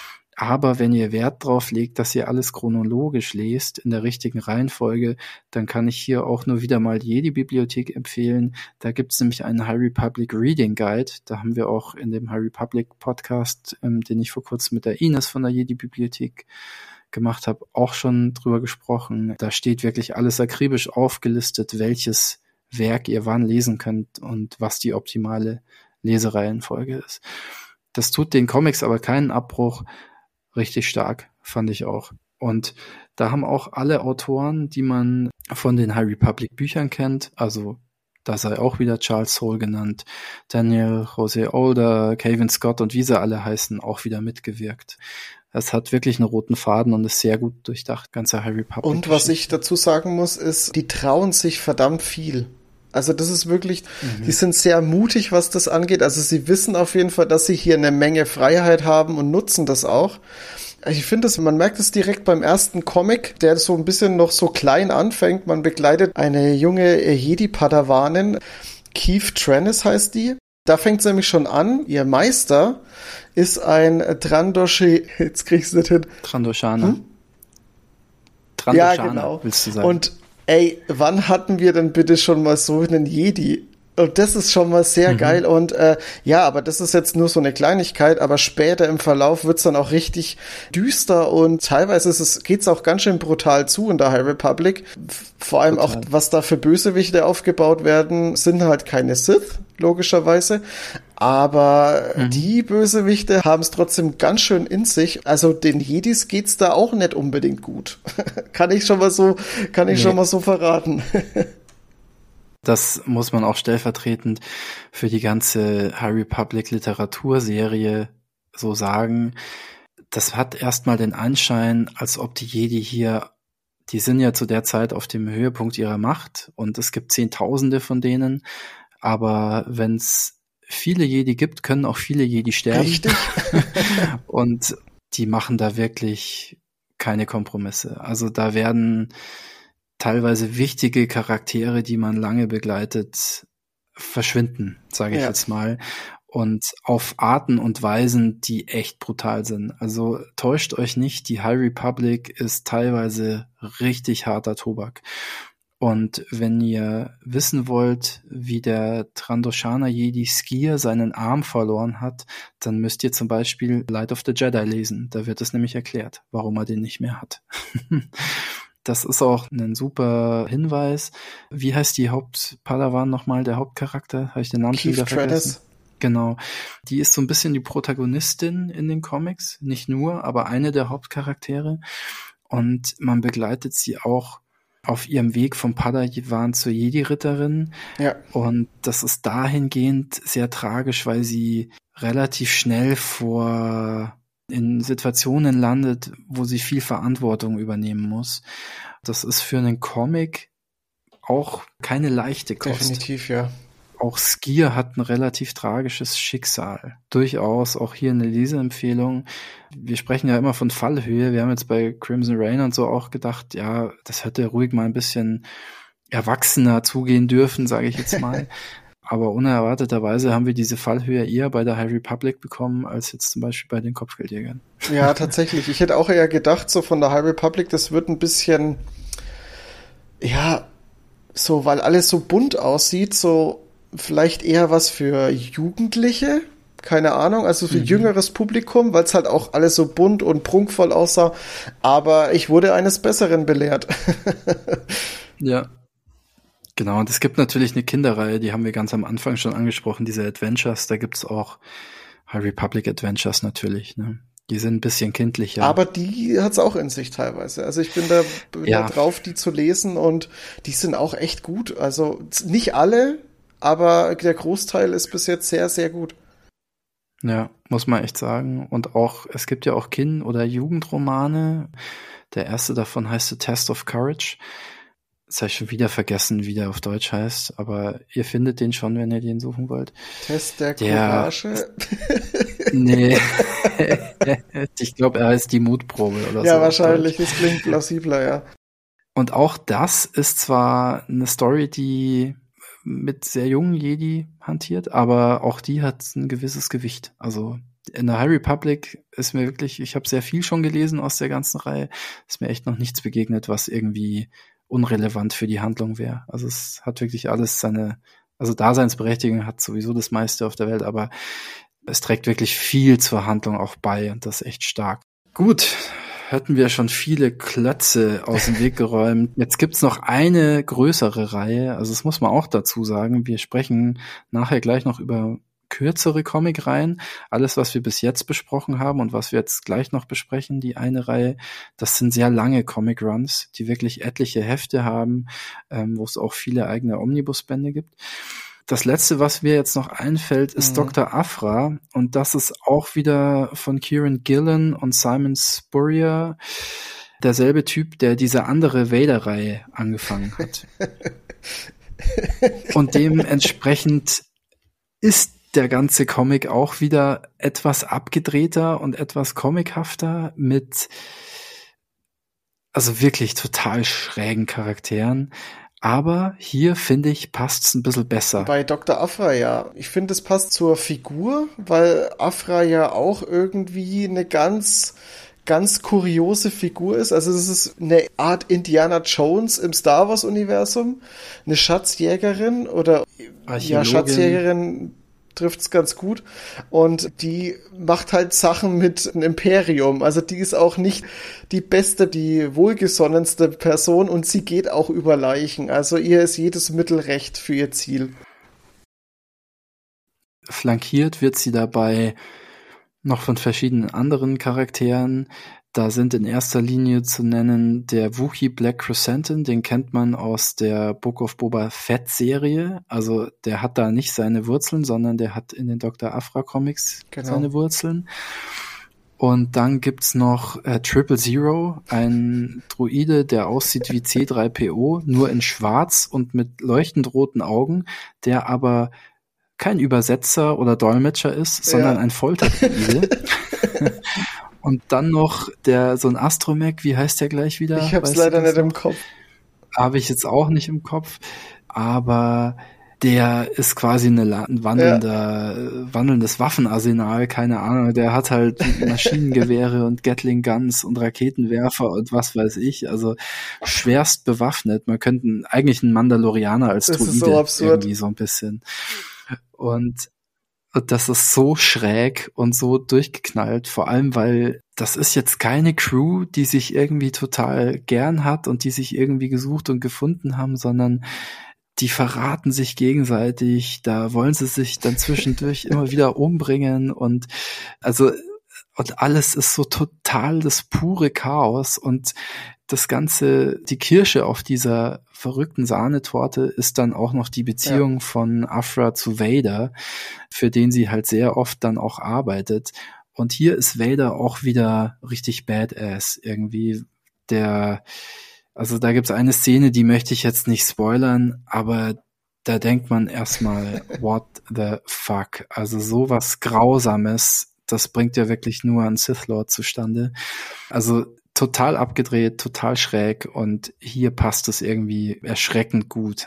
Aber wenn ihr Wert drauf legt, dass ihr alles chronologisch lest, in der richtigen Reihenfolge, dann kann ich hier auch nur wieder mal die Jedi-Bibliothek empfehlen. Da gibt's nämlich einen High Republic Reading Guide. Da haben wir auch in dem High Republic Podcast, den ich vor kurzem mit der Ines von der Jedi-Bibliothek gemacht habe, auch schon drüber gesprochen. Da steht wirklich alles akribisch aufgelistet, welches Werk ihr wann lesen könnt und was die optimale Lesereihenfolge ist. Das tut den Comics aber keinen Abbruch. Richtig stark, fand ich auch. Und da haben auch alle Autoren, die man von den High Republic Büchern kennt, also da sei auch wieder Charles Soule genannt, Daniel Jose Older, Kevin Scott und wie sie alle heißen, auch wieder mitgewirkt. Es hat wirklich einen roten Faden und ist sehr gut durchdacht, ganze High Republic. Und was ich dazu sagen muss, ist, die trauen sich verdammt viel. Also das ist wirklich, die sind sehr mutig, was das angeht. Also sie wissen auf jeden Fall, dass sie hier eine Menge Freiheit haben und nutzen das auch. Ich finde man merkt es direkt beim ersten Comic, der so ein bisschen noch so klein anfängt. Man begleitet eine junge Jedi-Padawanin, Keith Trennis heißt die. Da fängt es nämlich schon an. Ihr Meister ist ein jetzt kriegst du das hin. Trandoshaner. Ja, genau. Willst du sagen? Und Ey, wann hatten wir denn bitte schon mal so einen Jedi? Und das ist schon mal sehr geil. Und ja, aber das ist jetzt nur so eine Kleinigkeit, aber später im Verlauf wird's dann auch richtig düster und teilweise geht's auch ganz schön brutal zu in der High Republic. Vor allem Total. auch, was da für Bösewichte aufgebaut werden, sind halt keine Sith, logischerweise. Aber die Bösewichte haben es trotzdem ganz schön in sich. Also den Jedis geht's da auch nicht unbedingt gut. Kann ich schon mal so verraten. Das muss man auch stellvertretend für die ganze High Republic Literaturserie so sagen. Das hat erstmal den Anschein, als ob die Jedi hier, die sind ja zu der Zeit auf dem Höhepunkt ihrer Macht und es gibt Zehntausende von denen. Aber wenn es viele Jedi gibt, können auch viele Jedi sterben. Richtig. Und die machen da wirklich keine Kompromisse. Also da werden teilweise wichtige Charaktere, die man lange begleitet, verschwinden, sage ich jetzt mal. Und auf Arten und Weisen, die echt brutal sind. Also täuscht euch nicht, die High Republic ist teilweise richtig harter Tobak. Und wenn ihr wissen wollt, wie der Trandoshaner Jedi Skier seinen Arm verloren hat, dann müsst ihr zum Beispiel Light of the Jedi lesen. Da wird es nämlich erklärt, warum er den nicht mehr hat. Das ist auch ein super Hinweis. Wie heißt die Hauptpadawan nochmal, der Hauptcharakter? Habe ich den Namen schon wieder vergessen? Genau. Die ist so ein bisschen die Protagonistin in den Comics. Nicht nur, aber eine der Hauptcharaktere. Und man begleitet sie auch auf ihrem Weg vom Padawan zur Jedi-Ritterin. Ja. Und das ist dahingehend sehr tragisch, weil sie relativ schnell in Situationen landet, wo sie viel Verantwortung übernehmen muss. Das ist für einen Comic auch keine leichte Kost. Definitiv, ja. Auch Skier hat ein relativ tragisches Schicksal. Durchaus auch hier eine Leseempfehlung. Wir sprechen ja immer von Fallhöhe. Wir haben jetzt bei Crimson Reign und so auch gedacht, ja, das hätte ruhig mal ein bisschen erwachsener zugehen dürfen, sage ich jetzt mal. Aber unerwarteterweise haben wir diese Fallhöhe eher bei der High Republic bekommen, als jetzt zum Beispiel bei den Kopfgeldjägern. Ja, tatsächlich. Ich hätte auch eher gedacht, so von der High Republic, das wird ein bisschen, ja, so, weil alles so bunt aussieht, so vielleicht eher was für Jugendliche, keine Ahnung, also für jüngeres Publikum, weil es halt auch alles so bunt und prunkvoll aussah. Aber ich wurde eines Besseren belehrt. Ja. Genau, und es gibt natürlich eine Kinderreihe, die haben wir ganz am Anfang schon angesprochen, diese Adventures, da gibt's auch High Republic Adventures natürlich, ne? Die sind ein bisschen kindlicher. Aber die hat's auch in sich teilweise. Also ich bin da drauf, die zu lesen und die sind auch echt gut. Also nicht alle, aber der Großteil ist bis jetzt sehr, sehr gut. Ja, muss man echt sagen. Und auch, es gibt ja auch oder Jugendromane. Der erste davon heißt The Test of Courage. Jetzt habe ich schon wieder vergessen, wie der auf Deutsch heißt, aber ihr findet den schon, wenn ihr den suchen wollt. Test der Courage? Nee, ich glaube, er heißt die Mutprobe oder so. Ja, wahrscheinlich, das klingt plausibler, ja. Und auch das ist zwar eine Story, die mit sehr jungen Jedi hantiert, aber auch die hat ein gewisses Gewicht. Also in der High Republic ist mir wirklich, ich habe sehr viel schon gelesen aus der ganzen Reihe, ist mir echt noch nichts begegnet, was irgendwie unrelevant für die Handlung wäre. Also es hat wirklich alles Daseinsberechtigung hat sowieso das meiste auf der Welt, aber es trägt wirklich viel zur Handlung auch bei und das ist echt stark. Gut, hätten wir schon viele Klötze aus dem Weg geräumt. Jetzt gibt's noch eine größere Reihe, also das muss man auch dazu sagen. Wir sprechen nachher gleich noch über kürzere Comic-Reihen. Alles, was wir bis jetzt besprochen haben und was wir jetzt gleich noch besprechen, die eine Reihe, das sind sehr lange Comic-Runs, die wirklich etliche Hefte haben, wo es auch viele eigene Omnibusbände gibt. Das letzte, was mir jetzt noch einfällt, ist Dr. Aphra und das ist auch wieder von Kieran Gillen und Simon Spurrier, derselbe Typ, der diese andere Vader-Reihe angefangen hat. Und dementsprechend ist der ganze Comic auch wieder etwas abgedrehter und etwas comichafter mit also wirklich total schrägen Charakteren. Aber hier, finde ich, passt's ein bisschen besser. Bei Dr. Aphra, ja. Ich finde, es passt zur Figur, weil Aphra ja auch irgendwie eine ganz ganz kuriose Figur ist. Also es ist eine Art Indiana Jones im Star Wars Universum, eine Schatzjägerin oder ja, Schatzjägerin trifft's ganz gut und die macht halt Sachen mit einem Imperium. Also die ist auch nicht die beste, die wohlgesonnenste Person und sie geht auch über Leichen. Also ihr ist jedes Mittel recht für ihr Ziel. Flankiert wird sie dabei noch von verschiedenen anderen Charakteren. Da sind in erster Linie zu nennen der Wookiee Black Krrsantan, den kennt man aus der Book of Boba Fett Serie. Also der hat da nicht seine Wurzeln, sondern der hat in den Dr. Aphra Comics seine Wurzeln. Und dann gibt's noch 000, ein Droide, der aussieht wie C3PO, nur in schwarz und mit leuchtend roten Augen, der aber kein Übersetzer oder Dolmetscher ist, sondern ein Folterdroide. Und dann noch so ein Astromech, wie heißt der gleich wieder? Ich hab's leider nicht im Kopf. Habe ich jetzt auch nicht im Kopf. Aber der ist quasi ein wandelndes Waffenarsenal, keine Ahnung. Der hat halt Maschinengewehre und Gatling Guns und Raketenwerfer und was weiß ich. Also schwerst bewaffnet. Man könnte eigentlich einen Mandalorianer als Droide irgendwie so ein bisschen. Und das ist so schräg und so durchgeknallt, vor allem, weil das ist jetzt keine Crew, die sich irgendwie total gern hat und die sich irgendwie gesucht und gefunden haben, sondern die verraten sich gegenseitig, da wollen sie sich dann zwischendurch immer wieder umbringen und alles ist so total das pure Chaos und das Ganze, die Kirsche auf dieser verrückten Sahnetorte ist dann auch noch die Beziehung von Aphra zu Vader, für den sie halt sehr oft dann auch arbeitet. Und hier ist Vader auch wieder richtig badass irgendwie. Also da gibt's eine Szene, die möchte ich jetzt nicht spoilern, aber da denkt man erstmal, what the fuck? Also sowas Grausames, das bringt ja wirklich nur ein Sith Lord zustande. Also total abgedreht, total schräg und hier passt es irgendwie erschreckend gut.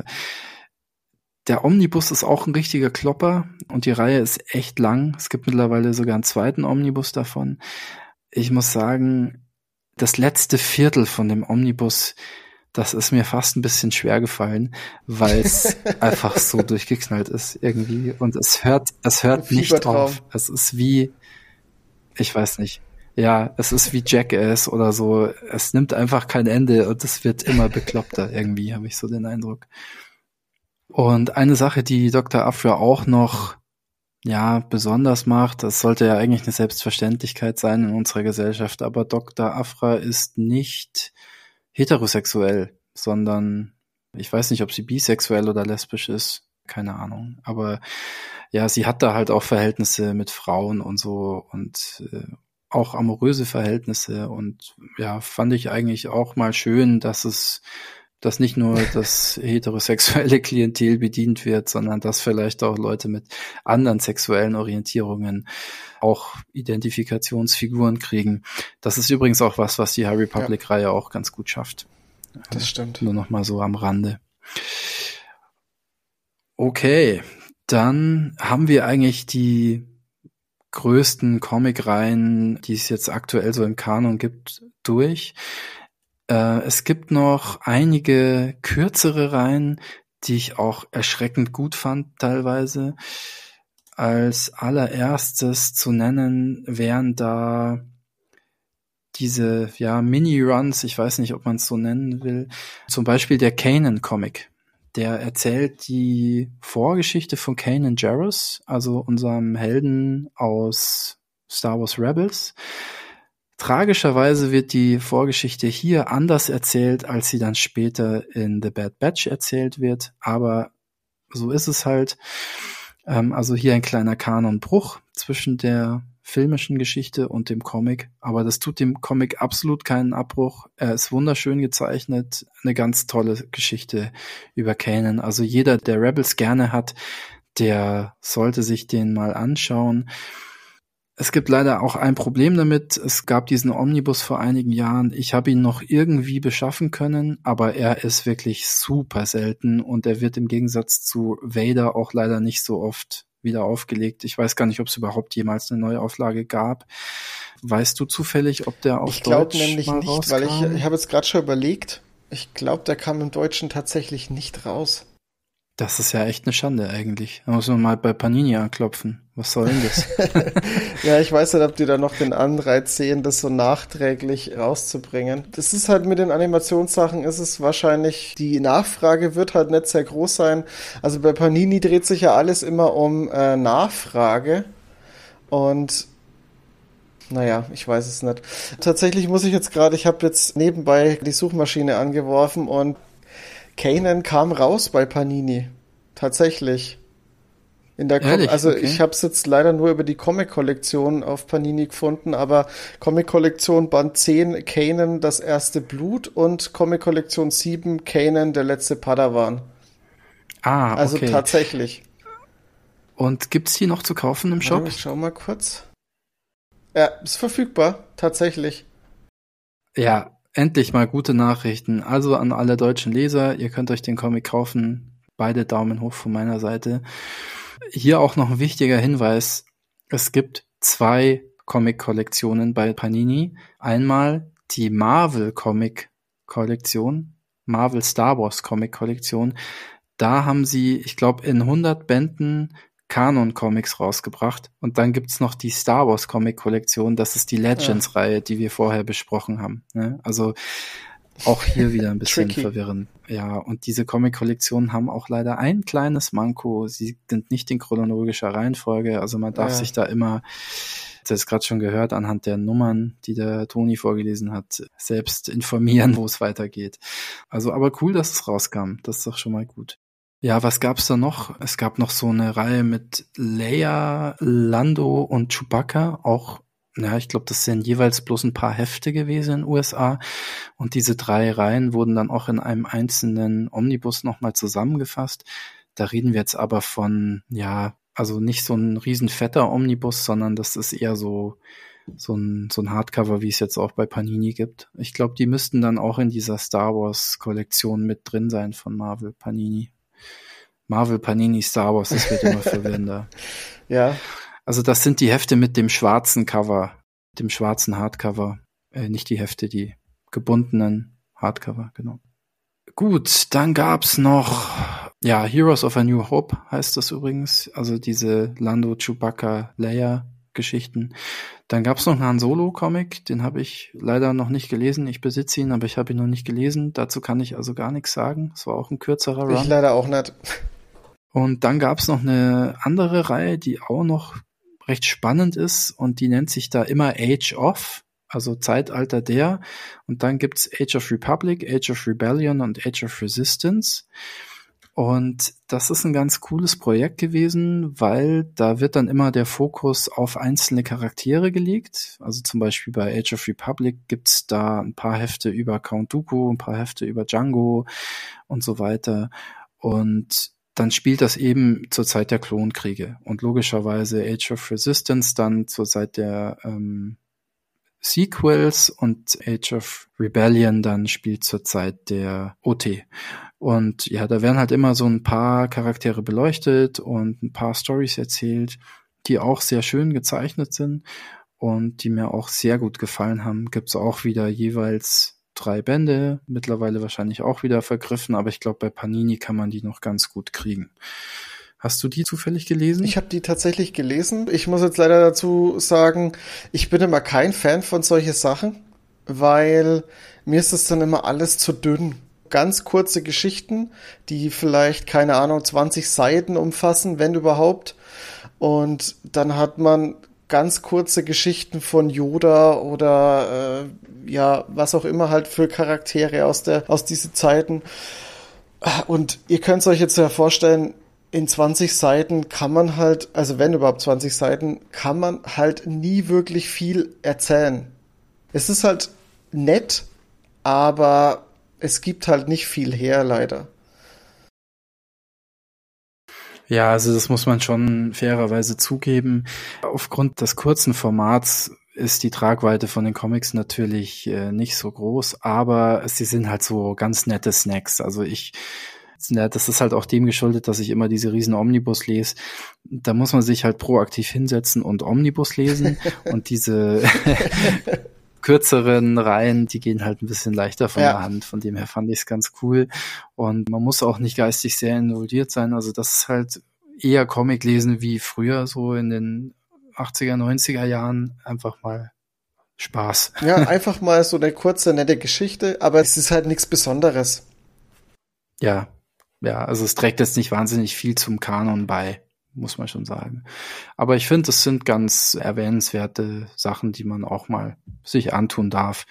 Der Omnibus ist auch ein richtiger Klopper und die Reihe ist echt lang. Es gibt mittlerweile sogar einen zweiten Omnibus davon. Ich muss sagen, das letzte Viertel von dem Omnibus, das ist mir fast ein bisschen schwer gefallen, weil es einfach so durchgeknallt ist irgendwie und es hört nicht auf. Es ist wie, ich weiß nicht. Ja, es ist wie Jackass oder so. Es nimmt einfach kein Ende und es wird immer bekloppter irgendwie, habe ich so den Eindruck. Und eine Sache, die Dr. Aphra auch noch besonders macht, das sollte ja eigentlich eine Selbstverständlichkeit sein in unserer Gesellschaft, aber Dr. Aphra ist nicht heterosexuell, sondern ich weiß nicht, ob sie bisexuell oder lesbisch ist, keine Ahnung. Aber ja, sie hat da halt auch Verhältnisse mit Frauen und so und auch amoröse Verhältnisse und ja, fand ich eigentlich auch mal schön, dass nicht nur das heterosexuelle Klientel bedient wird, sondern dass vielleicht auch Leute mit anderen sexuellen Orientierungen auch Identifikationsfiguren kriegen. Das ist übrigens auch was die High Republic-Reihe auch ganz gut schafft. Das stimmt. Nur noch mal so am Rande. Okay, dann haben wir eigentlich die größten Comic-Reihen, die es jetzt aktuell so im Kanon gibt, durch. Es gibt noch einige kürzere Reihen, die ich auch erschreckend gut fand teilweise. Als allererstes zu nennen wären da diese Mini-Runs, ich weiß nicht, ob man es so nennen will. Zum Beispiel der Kanan-Comic. Der erzählt die Vorgeschichte von Kanan Jarrus, also unserem Helden aus Star Wars Rebels. Tragischerweise wird die Vorgeschichte hier anders erzählt, als sie dann später in The Bad Batch erzählt wird. Aber so ist es halt. Also hier ein kleiner Kanonbruch zwischen der filmischen Geschichte und dem Comic. Aber das tut dem Comic absolut keinen Abbruch. Er ist wunderschön gezeichnet. Eine ganz tolle Geschichte über Kanan. Also jeder, der Rebels gerne hat, der sollte sich den mal anschauen. Es gibt leider auch ein Problem damit. Es gab diesen Omnibus vor einigen Jahren. Ich habe ihn noch irgendwie beschaffen können, aber er ist wirklich super selten und er wird im Gegensatz zu Vader auch leider nicht so oft wieder aufgelegt. Ich weiß gar nicht, ob es überhaupt jemals eine Neuauflage gab. Weißt du zufällig, ob der auf Deutsch nämlich mal nicht, rauskam? weil ich habe jetzt gerade schon überlegt. Ich glaube, der kam im Deutschen tatsächlich nicht raus. Das ist ja echt eine Schande eigentlich. Da muss man mal bei Panini anklopfen. Was soll denn das? Ja, ich weiß nicht, ob die da noch den Anreiz sehen, das so nachträglich rauszubringen. Das ist halt mit den Animationssachen, ist es wahrscheinlich, die Nachfrage wird halt nicht sehr groß sein. Also bei Panini dreht sich ja alles immer um Nachfrage. Und naja, ich weiß es nicht. Tatsächlich muss ich jetzt gerade, ich habe jetzt nebenbei die Suchmaschine angeworfen und Kanan kam raus bei Panini. Tatsächlich. Ehrlich? Okay. Ich habe es jetzt leider nur über die Comic-Kollektion auf Panini gefunden, aber Comic-Kollektion Band 10 Kanan, das erste Blut und Comic-Kollektion 7 Kanan, der letzte Padawan. Ah, okay. Also tatsächlich. Und gibt's die noch zu kaufen im Shop? Ich schau mal kurz. Ja, ist verfügbar, tatsächlich. Ja, endlich mal gute Nachrichten. Also an alle deutschen Leser, ihr könnt euch den Comic kaufen. Beide Daumen hoch von meiner Seite. Hier auch noch ein wichtiger Hinweis. Es gibt 2 Comic-Kollektionen bei Panini. Einmal die Marvel-Comic-Kollektion, Marvel Star Wars Comic-Kollektion. Da haben sie, ich glaube, in 100 Bänden Kanon-Comics rausgebracht. Und dann gibt's noch die Star Wars Comic-Kollektion. Das ist die Legends-Reihe, die wir vorher besprochen haben. Ne? Also auch hier wieder ein bisschen verwirrend. Ja, und diese Comic-Kollektionen haben auch leider ein kleines Manko. Sie sind nicht in chronologischer Reihenfolge. Also man darf sich da immer, das gerade schon gehört, anhand der Nummern, die der Toni vorgelesen hat, selbst informieren, wo es weitergeht. Also aber cool, dass es rauskam. Das ist doch schon mal gut. Ja, was gab's da noch? Es gab noch so eine Reihe mit Leia, Lando und Chewbacca, auch, ja, ich glaube, das sind jeweils bloß ein paar Hefte gewesen in den USA. Und diese 3 Reihen wurden dann auch in einem einzelnen Omnibus nochmal zusammengefasst. Da reden wir jetzt aber von, ja, also nicht so ein riesen fetter Omnibus, sondern das ist eher so ein Hardcover, wie es jetzt auch bei Panini gibt. Ich glaube, die müssten dann auch in dieser Star Wars Kollektion mit drin sein von Marvel Panini. Marvel, Panini, Star Wars, das wird immer verwirrender. Ja. Also das sind die Hefte mit dem schwarzen Cover, dem schwarzen Hardcover. Nicht die Hefte, die gebundenen Hardcover, genau. Gut, dann gab's noch, ja, Heroes of a New Hope heißt das übrigens. Also diese Lando, Chewbacca, Leia Geschichten. Dann gab's noch einen Han Solo-Comic, den habe ich leider noch nicht gelesen. Ich besitze ihn, aber ich habe ihn noch nicht gelesen. Dazu kann ich also gar nichts sagen. Es war auch ein kürzerer Run. Ich leider auch nicht. Und dann gab's noch eine andere Reihe, die auch noch recht spannend ist und die nennt sich da immer Age of, also Zeitalter der. Und dann gibt's Age of Republic, Age of Rebellion und Age of Resistance. Und das ist ein ganz cooles Projekt gewesen, weil da wird dann immer der Fokus auf einzelne Charaktere gelegt. Also zum Beispiel bei Age of Republic gibt's da ein paar Hefte über Count Dooku, ein paar Hefte über Django und so weiter. Und dann spielt das eben zur Zeit der Klonkriege. Und logischerweise Age of Resistance dann zur Zeit der Sequels und Age of Rebellion dann spielt zur Zeit der OT. Und ja, da werden halt immer so ein paar Charaktere beleuchtet und ein paar Storys erzählt, die auch sehr schön gezeichnet sind und die mir auch sehr gut gefallen haben. Gibt's auch wieder jeweils 3 Bände, mittlerweile wahrscheinlich auch wieder vergriffen, aber ich glaube, bei Panini kann man die noch ganz gut kriegen. Hast du die zufällig gelesen? Ich habe die tatsächlich gelesen. Ich muss jetzt leider dazu sagen, ich bin immer kein Fan von solchen Sachen, weil mir ist das dann immer alles zu dünn. Ganz kurze Geschichten, die vielleicht, keine Ahnung, 20 Seiten umfassen, wenn überhaupt. Und dann hat man ganz kurze Geschichten von Yoda oder ja, was auch immer halt für Charaktere aus diesen Zeiten. Und ihr könnt es euch jetzt ja vorstellen, in 20 Seiten kann man halt, also wenn überhaupt 20 Seiten, kann man halt nie wirklich viel erzählen. Es ist halt nett, aber es gibt halt nicht viel her, leider. Ja, also das muss man schon fairerweise zugeben. Aufgrund des kurzen Formats ist die Tragweite von den Comics natürlich nicht so groß, aber sie sind halt so ganz nette Snacks. Also ich Ja, das ist halt auch dem geschuldet, dass ich immer diese riesen Omnibus lese. Da muss man sich halt proaktiv hinsetzen und Omnibus lesen und diese kürzeren Reihen, die gehen halt ein bisschen leichter von der Hand. Von dem her fand ich es ganz cool. Und man muss auch nicht geistig sehr involviert sein. Also das ist halt eher Comic lesen wie früher, so in den 80er, 90er Jahren. Einfach mal Spaß. Ja, einfach mal so eine kurze, nette Geschichte, aber es ist halt nichts Besonderes. Ja, also es trägt jetzt nicht wahnsinnig viel zum Kanon bei, muss man schon sagen. Aber ich finde, es sind ganz erwähnenswerte Sachen, die man auch mal sich antun darf.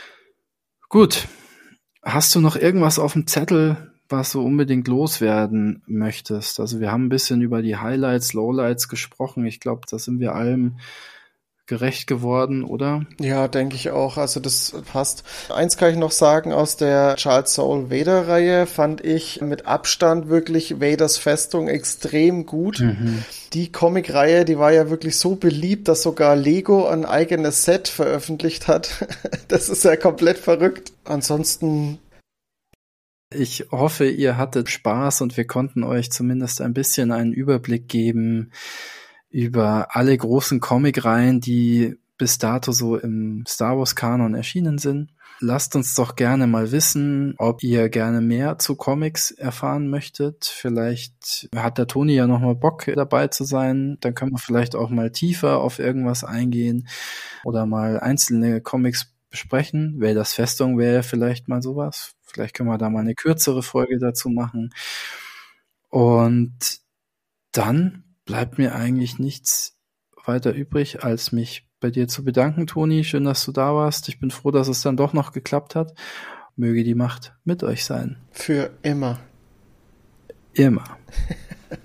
Gut, hast du noch irgendwas auf dem Zettel, was du unbedingt loswerden möchtest? Also wir haben ein bisschen über die Highlights, Lowlights gesprochen. Ich glaube, da sind wir allem gerecht geworden, oder? Ja, denke ich auch. Also das passt. Eins kann ich noch sagen, aus der Charles Soule Vader-Reihe fand ich mit Abstand wirklich Vaders Festung extrem gut. Mhm. Die Comic-Reihe, die war ja wirklich so beliebt, dass sogar Lego ein eigenes Set veröffentlicht hat. Das ist ja komplett verrückt. Ansonsten... Ich hoffe, ihr hattet Spaß und wir konnten euch zumindest ein bisschen einen Überblick geben über alle großen Comicreihen, die bis dato so im Star Wars Kanon erschienen sind. Lasst uns doch gerne mal wissen, ob ihr gerne mehr zu Comics erfahren möchtet. Vielleicht hat der Toni ja noch mal Bock dabei zu sein. Dann können wir vielleicht auch mal tiefer auf irgendwas eingehen oder mal einzelne Comics besprechen. Vaders Festung wäre vielleicht mal sowas. Vielleicht können wir da mal eine kürzere Folge dazu machen. Und dann bleibt mir eigentlich nichts weiter übrig, als mich bei dir zu bedanken, Toni. Schön, dass du da warst. Ich bin froh, dass es dann doch noch geklappt hat. Möge die Macht mit euch sein. Für immer. Immer.